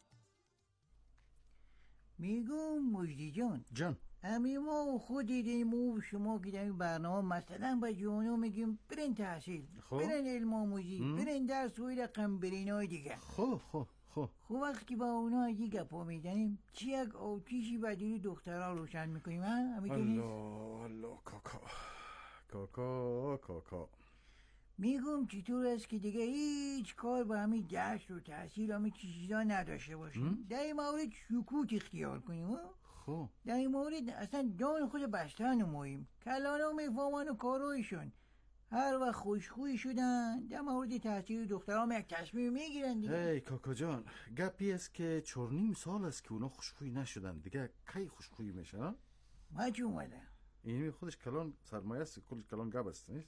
میگم مجدی جان جان امی ما خود دیدیم و شما که در این برنامه مثلا با جوانو میگیم برین تحصیل خب. برین علم آموزی برین درس و رقم برین های دیگه خب خب خب خب وقتی با اونا یه گپا میزنیم چی یک آتیشی بدیل دخترها روشن میکنیم ها؟ الله الله کاکا کاکا کاکا میگم چطور است که دیگه هیچ کار با همین درس و تحصیل همین چیزا نداشته باشیم در این مورد سکوت اختیار کنیم ها؟ خب در این مورد اصلا جان خود بستن نماییم کلانا میفهمن و کارایشون هر وقت خوشخوی شدن در مورد تحصیل دخترام یک تصمیم میگیرن دیگه. ای کاکا جان گپی است که چهار نیم سال است که اونا خوشخوی نشدن دیگه کی خوشخوی میشن؟ ما چی اومده این خودش کلان سرمایه است کل کلان گپ است نیست؟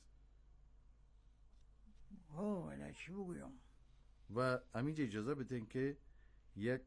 اوه ولی چی بگویم و همینجا اجازه بدین که یک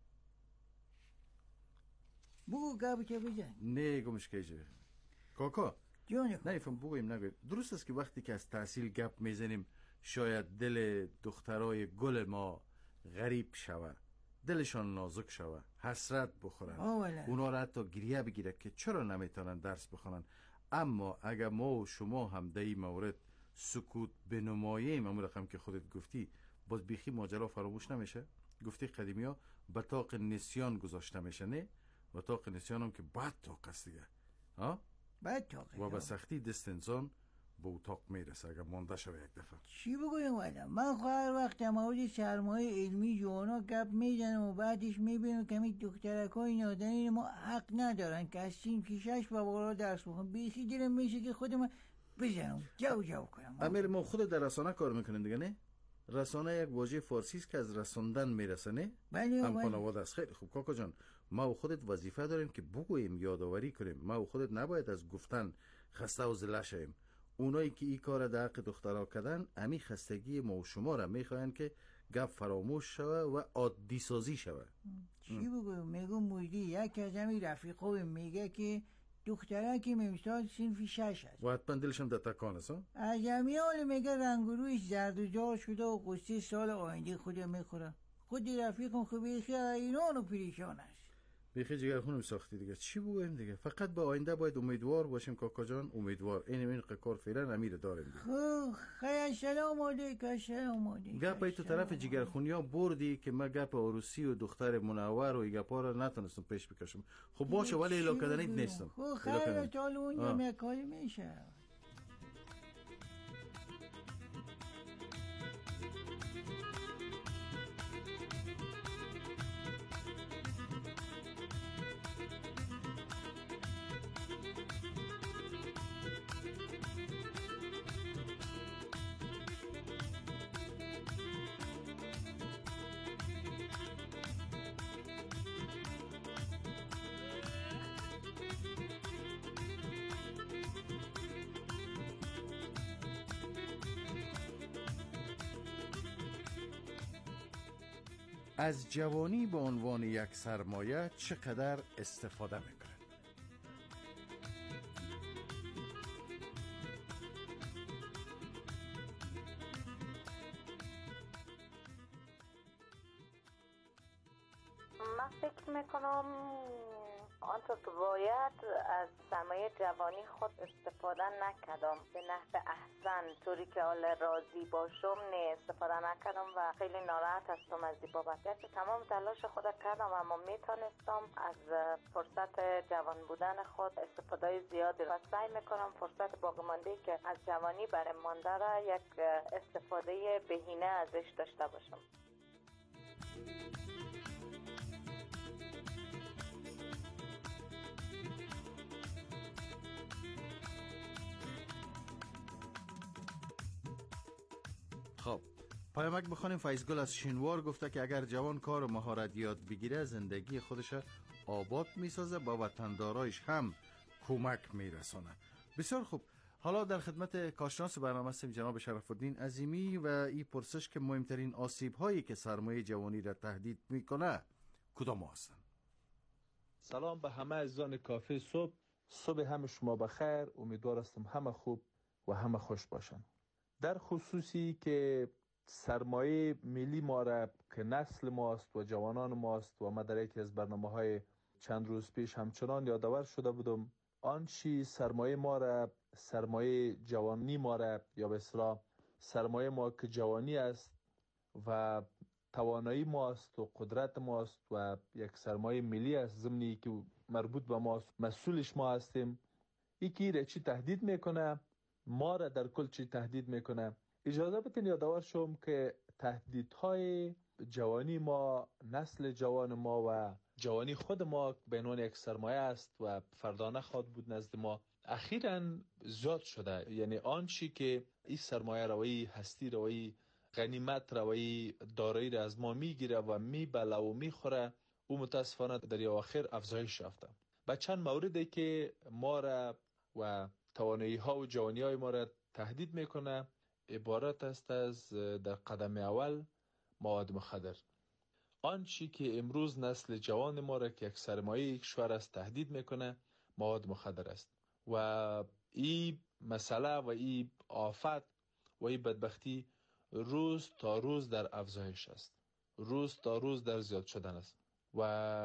بگو گپی که بزن نه گمش که ایجا کاکا جانه نه ایفهم بگویم نگویم درست است که وقتی که از تحصیل گپ میزنیم شاید دل دخترای گل ما غریب شوه دلشان نازک شوه حسرت بخورن اونا را حتی گریه بگیره که چرا نمیتونن درس بخونن اما اگر ما و شما هم در این مورد سکوت بنماییم همون رقم که خودت گفتی باز بیخی ماجرا فراموش نمیشه گفتی قدیمی ها بطاق نسیان گذاشته میشه نه بطاق نسیان هم که بد طاق است دیگه ها بد طاق و به سختی دست انسان به اتاق میرسه اگر مانده شوه یک دفعه چی بگویم آدم من هر وقت در مورد سرمایه علمی جوانا گپ میزنم و بعدش میبینم که همین دخترکای نادرین ما حق ندارن که از سین پیشش و بالا درس بخونم بیخی دلم میشه که خودم بزنم جو جو کنم امیر ما خود در رسانه کار میکنیم دیگه نه رسانه یک واژه فارسی است که از رساندن میرسه نه بله هم خانواده است خیلی خوب کاکا جان ما و خودت وظیفه داریم که بگوییم یادآوری کنیم ما و خودت نباید از گفتن خسته و ضله شویم اونایی که این کار در حق دخترها کردن همین خستگی ما و شما را میخواین که گپ فراموش شوه و عادی سازی شوه چی بگویم میگم مجدی یک از همین رفیقای میگه که دختره که امسال صنف شش است و حتما دلشم در تکان است از جمیال میگه رنگ و رویش زرد و جار شده و قصه سال آینده خود میخوره خود رفیقم خوب بیخی اینان و پریشان است بیخی جگر خونم ساختی دیگه چی بگویم دیگه فقط با آینده باید امیدوار باشیم کاکا جان امیدوار این این کار فعلا امیر داریم خب خیلی سلام علیکم سلام علیکم گپ تو طرف جگرخونیا بردی که ما گپ عروسی و دختر منور و گپا رو نتونستم پیش بکشم خب باشه ولی الا کردنی نیستم خب خیلی تا اونجا میکاری میشه از جوانی به عنوان یک سرمایه چقدر استفاده میکنه من فکر میکنم آنطور که باید از سرمایه جوانی خود استفاده نکردم به نحو احسن، طوری که حال راضی باشم نه استفاده نکردم و خیلی ناراحت هستم از این بابت. گرچه تمام تلاش خود کردم اما میتونستم از فرصت جوان بودن خود استفاده زیادی و سعی میکنم فرصت باقی مانده که از جوانی برای مانده را یک استفاده بهینه ازش داشته باشم. خب پیامک بخونیم. فیضگل از شینوار گفته که اگر جوان کار و مهارت یاد بگیره زندگی خودش آباد میسازه، با وطندارایش هم کمک میرسونه. بسیار خوب. حالا در خدمت کارشناس برنامه هستیم جناب شرف‌الدین عظیمی و این پرسش که مهمترین آسیب هایی که سرمایه جوانی را تهدید میکنه کدام هستند؟ سلام به همه عزیزان کافه صبح. صبح همه شما بخیر. امیدوار هستم همه خوب و همه خوش باشن. در خصوصی که سرمایه ملی ما را که نسل ماست و جوانان ماست و ما در یکی از برنامه‌های چند روز پیش همچنان یادآور شده بودم، آنچه سرمایه ما را، سرمایه جوانی ما را، یا به اصطلاح سرمایه ما که جوانی است و توانایی ماست و قدرت ماست و یک سرمایه ملی است ضمنی که مربوط به ماست، مسئولش ما هستیم، یکی را چی تهدید میکنه، ما را در کل چی تهدید میکنه. اجازه بدین یادآور شوم که تهدیدهای جوانی ما، نسل جوان ما و جوانی خود ما به عنوان یک سرمایه است و فردا نخواهد بود نزد ما، اخیراً زیاد شده. یعنی آنچه که این سرمایه روی هستی روی غنیمت روی دارایی را از ما میگیره و میبله و میخوره، او متاسفانه در اواخر افزایش یافته. به چند موردی که ما را و توانایی ها و جوانی های ما را تهدید میکنه عبارت است از در قدم اول مواد مخدر. آنچه که امروز نسل جوان ما را که یک سرمایه کشور است تهدید میکنه مواد مخدر است و این مسئله و این آفت و این بدبختی روز تا روز در افزایش است، روز تا روز در زیاد شدن است و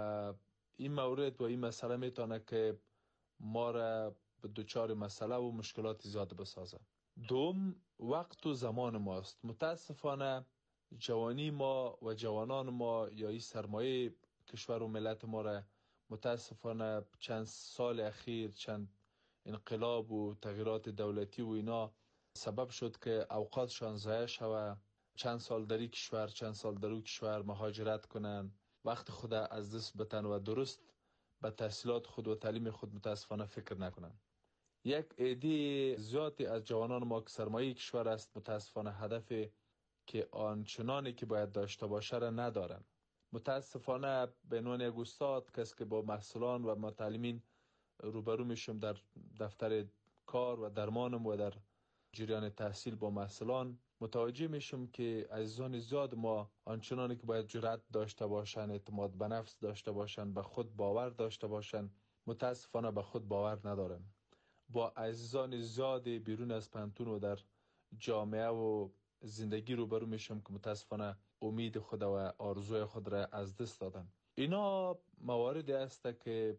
این مورد و این مسئله میتونه که ما را به دوچار مسئله و مشکلات زیاد بسازه. دوم، وقت و زمان ماست. متاسفانه جوانی ما و جوانان ما یا این سرمایه کشور و ملت ما را متاسفانه چند سال اخیر، چند انقلاب و تغییرات دولتی و اینا سبب شد که اوقاتشان ضایع شود. چند سال در این کشور، چند سال در اون کشور مهاجرت کنن، وقت خود از دست بتن و درست به تحصیلات خود و تعلیم خود متاسفانه فکر نکنن. یک عده زیادی از جوانان ما که سرمایه کشور است متاسفانه هدف که آنچنانی که باید داشته باشه را ندارن. متاسفانه به عنوان یک استاد، کسی که با محصلان و متعلمین روبرو میشم در دفتر کار و درمانم و در جریان تحصیل با محصلان، متوجه میشم که عزیزان زیاد ما آنچنانی که باید جرأت داشته باشن، اعتماد به نفس داشته باشن، به خود باور داشته باشن، متاسفانه به خود باور ندارن. با عزیزان زیاد بیرون از پنتون و در جامعه و زندگی روبرو میشم که متاسفانه امید خود و آرزوی خود را از دست دادن. اینا مواردی است که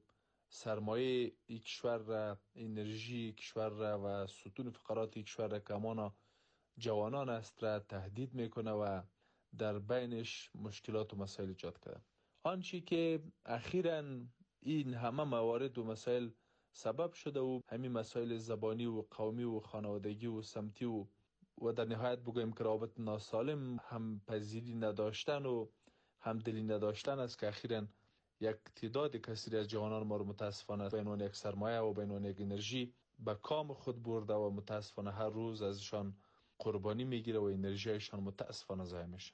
سرمایه ای کشور را، انرژی کشور را و ستون فقرات کشور را که امانا جوانان است را تهدید میکنه و در بینش مشکلات و مسائل ایجاد کرده. آنچه که اخیراً این همه موارد و مسائل سبب شده و همین مسائل زبانی و قومی و خانوادگی و سمتی و و در نهایت بگویم که روابط ناسالم، هم پذیری نداشتن و هم دلی نداشتن است که اخیراً یک تعداد کثیری از جوانان ما رو متاسفانه به عنوان یک سرمایه و به عنوان یک انرژی به کام خود برده و متاسفانه هر روز ازشان قربانی میگیره و انرژیشان متاسفانه ضایع میشه.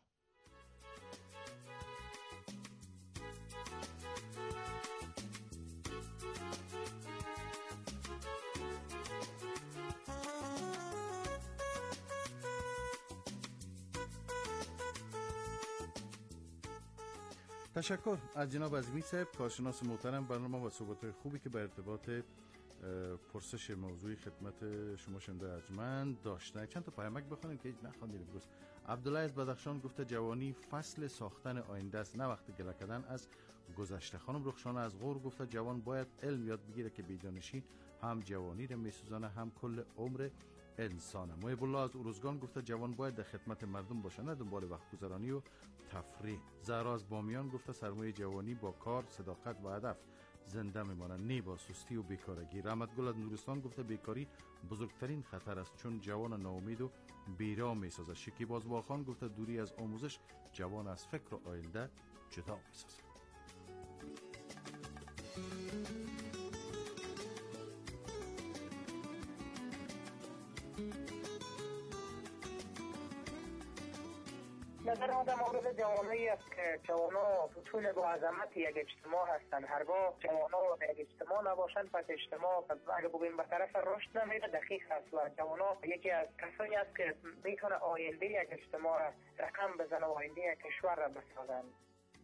تشکر از جناب عظیمی صاحب، کارشناس محترم برنامه و صحبت‌های خوبی که به ارتباط پرسش موضوعی خدمت شما شنونده ارجمند داشتن. چند تا پیامک بخونیم که هیچ نخواندیم امروز. عبدالله از بدخشان گفته جوانی فصل ساختن آینده است، نه وقت گله کردن از گذشته. خانم رخشانه از غور گفته جوان باید علم یاد بگیره که بی‌دانشی هم جوانی رو میسوزانه هم کل عمر انسانه. محب الله از اروزگان گفته جوان باید در خدمت مردم باشه، نه دنبال وقت گذرانی و تفریح. زهرا از بامیان گفته سرمایه جوانی با کار، صداقت و هدف زنده میمانه، نه با سستی و بیکارگی. رحمت گل از نورستان گفته بیکاری بزرگترین خطر است چون جوان ناامید و بیرا میسازه. شکیب از واخان گفته دوری از آموزش جوان از فکر و آینده جدا میسازه. نظر ما در مورد جوانایی است که جوانا بطون با عظمت یک اجتماع هستند. هرگاه جوانا در یک اجتماع نباشند پس اجتماع اگه بگوییم به طرف رشد نمیره دقیق است و جوانا یکی از کسانی است که میتونه آینده یک اجتماع را رقم بزنه و آینده یک کشور را بسازند.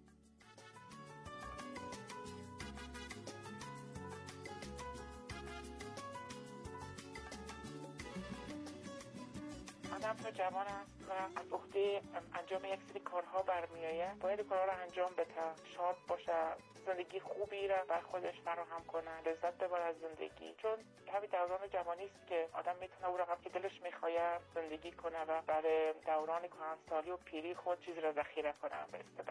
آدم تا جوان است و از عهده انجام یک سری کارها برمیآید، باید کارها را انجام بده، شاد باشه، زندگی خوبی را بر خودش فراهم کنه، لذت ببره از زندگی، چون همین دوران جوانی است که آدم میتونه اون رقم که دلش میخواد زندگی کنه و برای دوران کهنسالی و پیری خود چیز را ذخیره کنه به اصطلاح.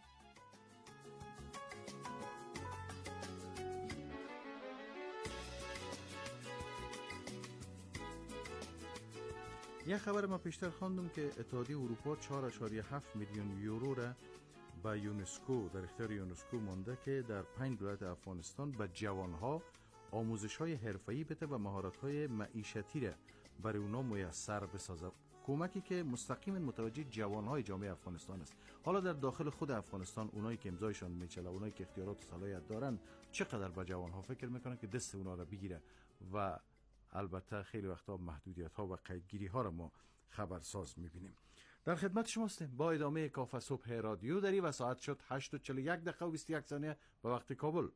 یک خبر ما پیشتر خواندم که اتحادیه اروپا چهار و هفت میلیون یورو را به یونسکو در اختیار یونسکو مانده که در پنج ولایت افغانستان به جوانها آموزش‌های حرفه‌ای بده و مهارت‌های معیشتی را برای اونا میسر بسازه. کمکی که مستقیما متوجه جوانهای جامعه افغانستان است. حالا در داخل خود افغانستان اونایی که امضایشان میچله، اونایی که اختیارات و صلاحیت دارن، چقدر به جوانها فکر میکنن که دست اونا را بگیره و البته خیلی وقتا محدودیت ها و قیدگیری ها را ما خبرساز میبینیم. در خدمت شما هستیم با ادامه کافه صبح رادیو دری و ساعت شد هشت و چهل و یک دقیقه و بیست و یک ثانیه به وقت کابل.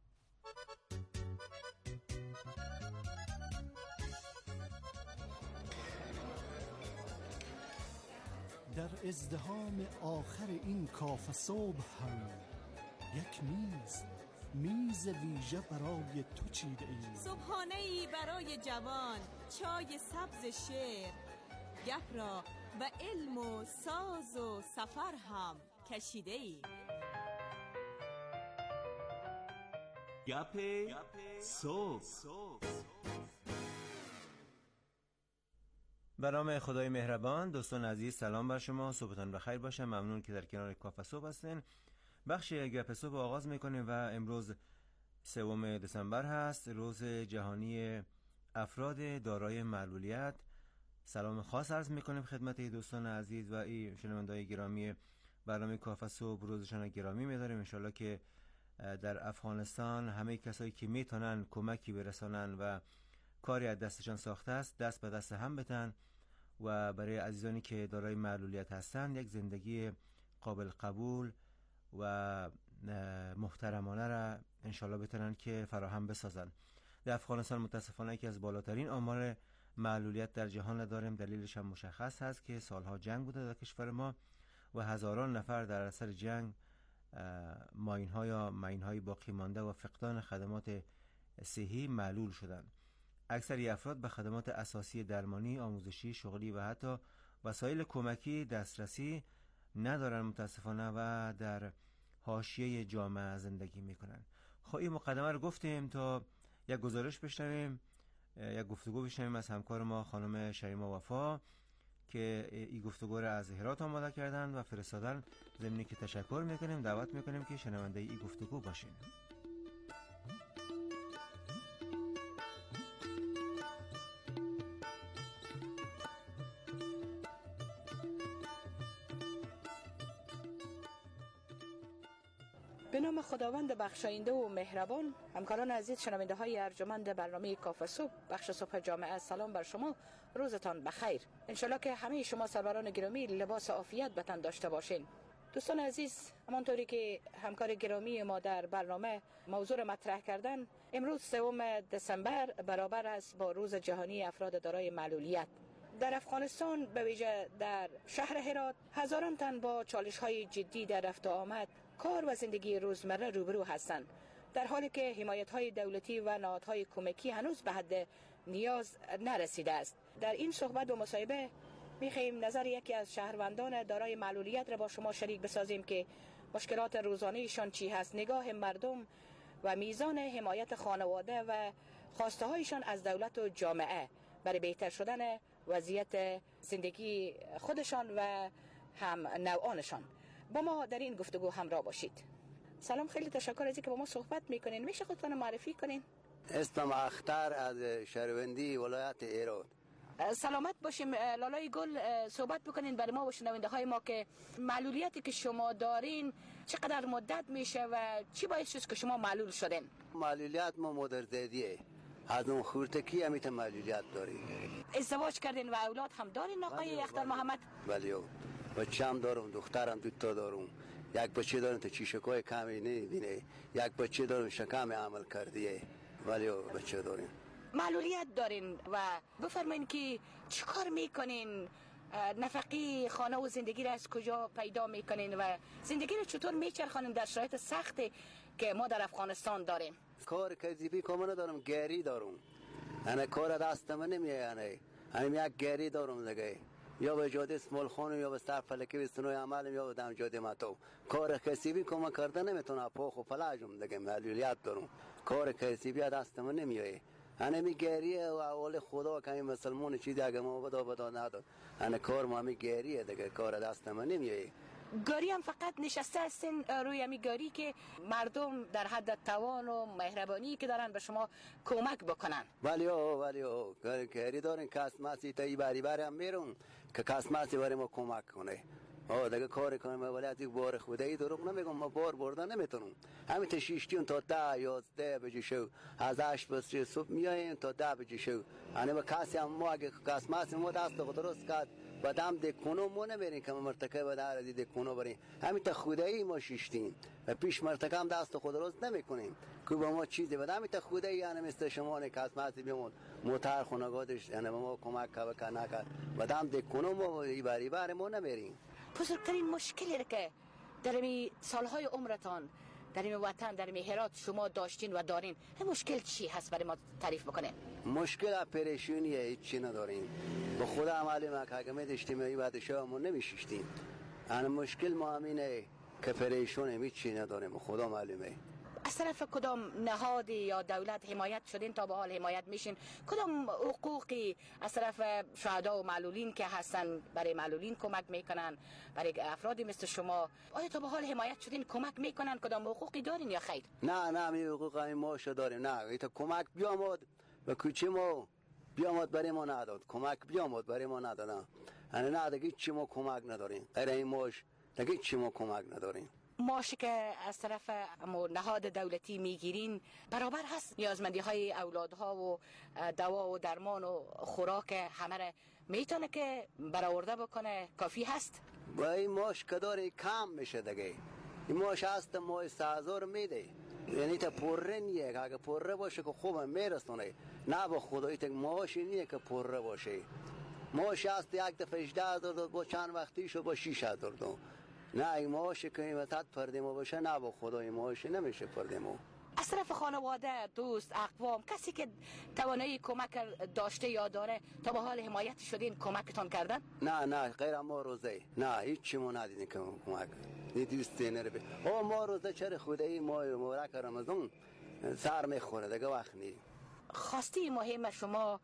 در ازدحام آخر این کافه صبح هم یک میز میز ویژه برای تو چیده ای، صبحانه ای برای جوان، چای سبز شعر، گپ را و علم و ساز و سفر هم کشیده ای. گپ صبح. به نام خدای مهربان. دوستان عزیز سلام بر شما، صبحتان بخیر باشه. ممنون که در کنار کافه صبح هستین. بخش گپ صبح آغاز میکنیم و امروز سوم دسامبر هست، روز جهانی افراد دارای معلولیت. سلام خاص عرض میکنیم خدمت دوستان عزیز و ای شنونده‌های گرامی برنامه کافه صبح. روزشان گرامی می‌داریم. انشالله که در افغانستان همه کسایی که میتونن کمکی برسانن و کاری از دستشان ساخته است دست به دست هم بتن و برای عزیزانی که دارای معلولیت هستند یک زندگی قابل قبول و محترمانه را انشالله بتونن که فراهم بسازن. در افغانستان متاسفانه یکی از بالاترین آمار معلولیت در جهان داریم. دلیلش هم مشخص هست که سالها جنگ بوده در کشور ما و هزاران نفر در اثر جنگ ماین‌ها یا ماین‌های باقی مانده و فقدان خدمات صحی معلول شدند. اکثر افراد به خدمات اساسی درمانی، آموزشی، شغلی و حتی وسایل کمکی دسترسی ندارن متاسفانه و در حاشیه جامعه زندگی میکنن. خب این مقدمه رو گفتیم تا یک گزارش بشنویم، یک گفتگو بشنویم از همکار ما خانم شریما وفا که این گفتگو رو از هرات آماده کردن و فرستادن. ضمن که تشکر میکنیم، دعوت میکنیم که شنونده این گفتگو باشین. به نام خداوند بخشاینده و مهربان. همکاران عزیز شنونده های ارجمند برنامه کافه صبح بخش صبح جامعه، سلام بر شما، روزتان بخیر. انشالله که همه شما سروران گرامی لباس عافیت به تن داشته باشین. دوستان عزیز، همانطوری که همکار گرامی ما در برنامه موضوع مطرح کردن، امروز سوم دسامبر برابر است با روز جهانی افراد دارای معلولیت. در افغانستان به ویژه در شهر هرات هزاران تن با چالش‌های جدی در رفت و آمد، کار و زندگی روزمره روبرو هستند، در حالی که حمایت‌های دولتی و نهادهای کمکی هنوز به حد نیاز نرسیده است. در این صحبت و مصاحبه می‌خواهیم نظر یکی از شهروندان دارای معلولیت را با شما شریک بسازیم که مشکلات روزانه‌شان چی هست، نگاه مردم و میزان حمایت خانواده و خواسته هایشان از دولت و جامعه برای بهتر شدن وضعیت زندگی خودشان و هم نوعانشان. با ما در این گفتگو همراه باشید. سلام، خیلی تشکر از اینکه با ما صحبت میکنین. میشه خودتون معرفی کنین؟ اسمم اختر از شهروندی ولایت هرات. سلامت باشیم. لالای گل، صحبت بکنین برای ما و شنونده های ما که معلولیتی که شما دارین چقدر مدت میشه و چی باعث شد که شما معلول شدین؟ معلولیت ما مادرزادیه، از اون خورتکی همیت معلولیت داریم. ازدواج کردین و اولاد هم دارین آقای اختر محمد؟ بله، بچه هم دارم، دخترم دوتا دارم. یک بچه دارم تا چیشکای کمی نمیبینه، یک بچه دارم شکم عمل کردیه. ولی بچه داریم. معلولیت دارین و بفرمایین که چیکار میکنین؟ نفقی خانه و زندگی را از کجا پیدا میکنین و زندگی را چطور میچرخانین در شرایط سختی که ما در افغانستان داریم؟ کار کذیبی کامل دارم، گری دارم. انا کار دست من نمیاد. انا یک گری دارم دیگه. یا به جاده اسمال خانم یا به سر فلکی بستنوی عملم یا به دم جاده ماتو. کار کسیبی کم کردن نمیتونم، پاخو فلاجم دیگه. معلولیت دارم. کار کسیبی دست من نمیاد. انا می گریه و اول خدا که این مسلمان چیزی اگه ما بدا بدا نداد. انا کار ما می گریه دیگه، کار دست من نمیاد. گاری هم فقط نشسته هستین روی همی گاری که مردم در حد توان و مهربانی که دارن به شما کمک بکنن؟ ولی او ولی او گاری دارن کس ماسی تایی باری باری هم میرون که کس ماسی باری ما کمک کنه. آه دیگه کار کنم ولی از یک بار خدایی دروغ نمیگم، ما بار بردن نمیتونم. همین تا شیشتیون تا ده یازده بجی شو، از هشت بسری صبح میاییم تا ده بجی شو. یعنی با کسی هم ما اگه کس ماسی ما دست خود درست کرد بعدم دکونو ما نمیریم که مرتکه بعد هر از دکونو بریم. همین تا خدایی ما شیشتیم و پیش مرتکه هم دست خود درست نمیکنیم که با ما چیزی بعد همین تا خدایی یعنی مثل شما نه کس ماسی بیمون موتر خونگادش یعنی ما کمک که نکرد بعدم دکونو ما ایباری بار ما نمیریم. بزرگترین مشکلی که در این سالهای عمرتان در این وطن در این هرات شما داشتین و دارین، این مشکل چی هست برای ما تعریف بکنه؟ مشکل پریشونیه، هیچ چی نداریم. به خدا عملی ما که اگه اجتماعی بعد شما نمیشیشتیم. انا مشکل ما همینه که پریشونیم، هیچ چی نداریم. خدا معلومه. از طرف کدام نهادی یا دولت حمایت شدین تا به حال حمایت میشین؟ کدام حقوقی از طرف شهدا و معلولین که هستن برای معلولین کمک میکنن، برای افرادی مثل شما آیا تا به حال حمایت شدین، کمک میکنن؟ کدام حقوقی دارین یا خیر؟ نه نه می حقوق این ما شو داریم. نه ایتا کمک بیامد و کوچه ما بیامد برای ما نداد، کمک بیامد برای ما ندادن. یعنی نه دیگه چی ما کمک نداریم، غیر این ماش دیگه چی ما کمک نداریم. ماشی که از طرف نهاد دولتی میگیرین برابر هست نیازمندی های اولادها و دوا و درمان و خوراک همه را میتونه که برآورده بکنه؟ کافی هست؟ و این ماش که داره کم میشه دیگه. این ماش هست ماه سه هزار میده، یعنی تا پره نیه که اگه پره باشه که خوب میرسونه. نه با خدایی تا ماشی نیه که پره باشه. ماش هست یک دفعه هجده هزار داد با چند وقتی شو با شیش هزار داد. نه این ماشه که این وسط پرده ما باشه، نه با خدای ماشه نمیشه پرده ما. از طرف خانواده، دوست، اقوام، کسی که توانایی کمک داشته یا داره تا به حال حمایت شدین کمکتون کردن؟ نه نه غیر ما روزه نه هیچ چی ما ندیدیم که کمک نیدیسته نربه. او ما روزه چرا خدایی ما مبارک رمضان سر میخوره دیگه وقت نی. خواستی مهم شما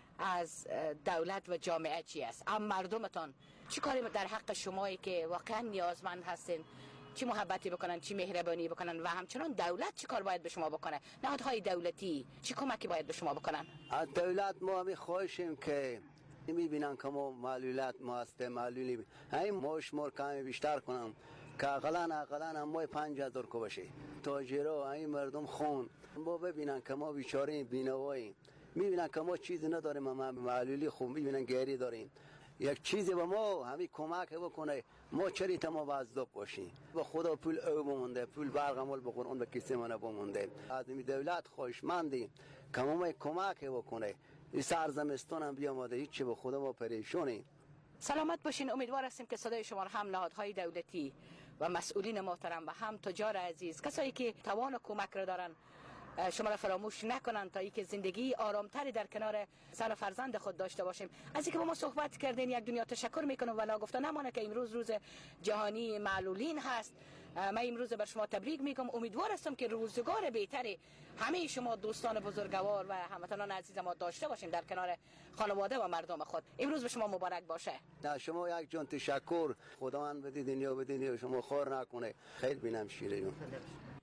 از دولت و جامعه چی است؟ ام مردمتان چی کاری در حق شمایی که واقعا نیازمند هستین چی محبتی بکنن، چی مهربانی بکنن و همچنان دولت چی کار باید به شما بکنه؟ نهادهای دولتی چی کمکی باید به شما بکنن؟ از دولت ما همی خواهشیم که میبینن که ما معلولیت ما هست معلولی همین ماش مار کمی بیشتر کنم که اقلا اقلا هم مای پنج هزار کو باشه. تاجرها این مردم خون ما ببینن که ما بیچاره بینواییم، میبینن که ما چیزی نداریم، ما معلولی خوب میبینن گری داریم. یک چیزی به ما همین کمک بکنه، ما چری تمام وضع باشیم. به خدا پول او بمونده، پول برقمال به قرآن به کسی من بمونده. از این دولت خواهشمندیم که ما کمک بکنه. این سرزمستان هم بیاماده، هیچ چی به خدا ما پریشونیم. سلامت باشین. امیدوار هستیم که صدای شما هم نهادهای دولتی و مسئولین محترم و هم تجار عزیز، کسایی که توان کمک را دارن، شما را فراموش نکنند تا اینکه زندگی آرامتری در کنار زن و فرزند خود داشته باشیم. از اینکه با ما صحبت کردین یک دنیا تشکر میکنم و ناگفته نمانه که امروز روز جهانی معلولین هست. من امروز بر شما تبریک میگم. امیدوار هستم که روزگار بهتری همه شما دوستان بزرگوار و هموطنان عزیز ما داشته باشیم در کنار خانواده و مردم خود. امروز به شما مبارک باشه. نه شما یک جان تشکر، خداوند بده دنیا بده شما خور نکنه. خیلی بینم شیره جون.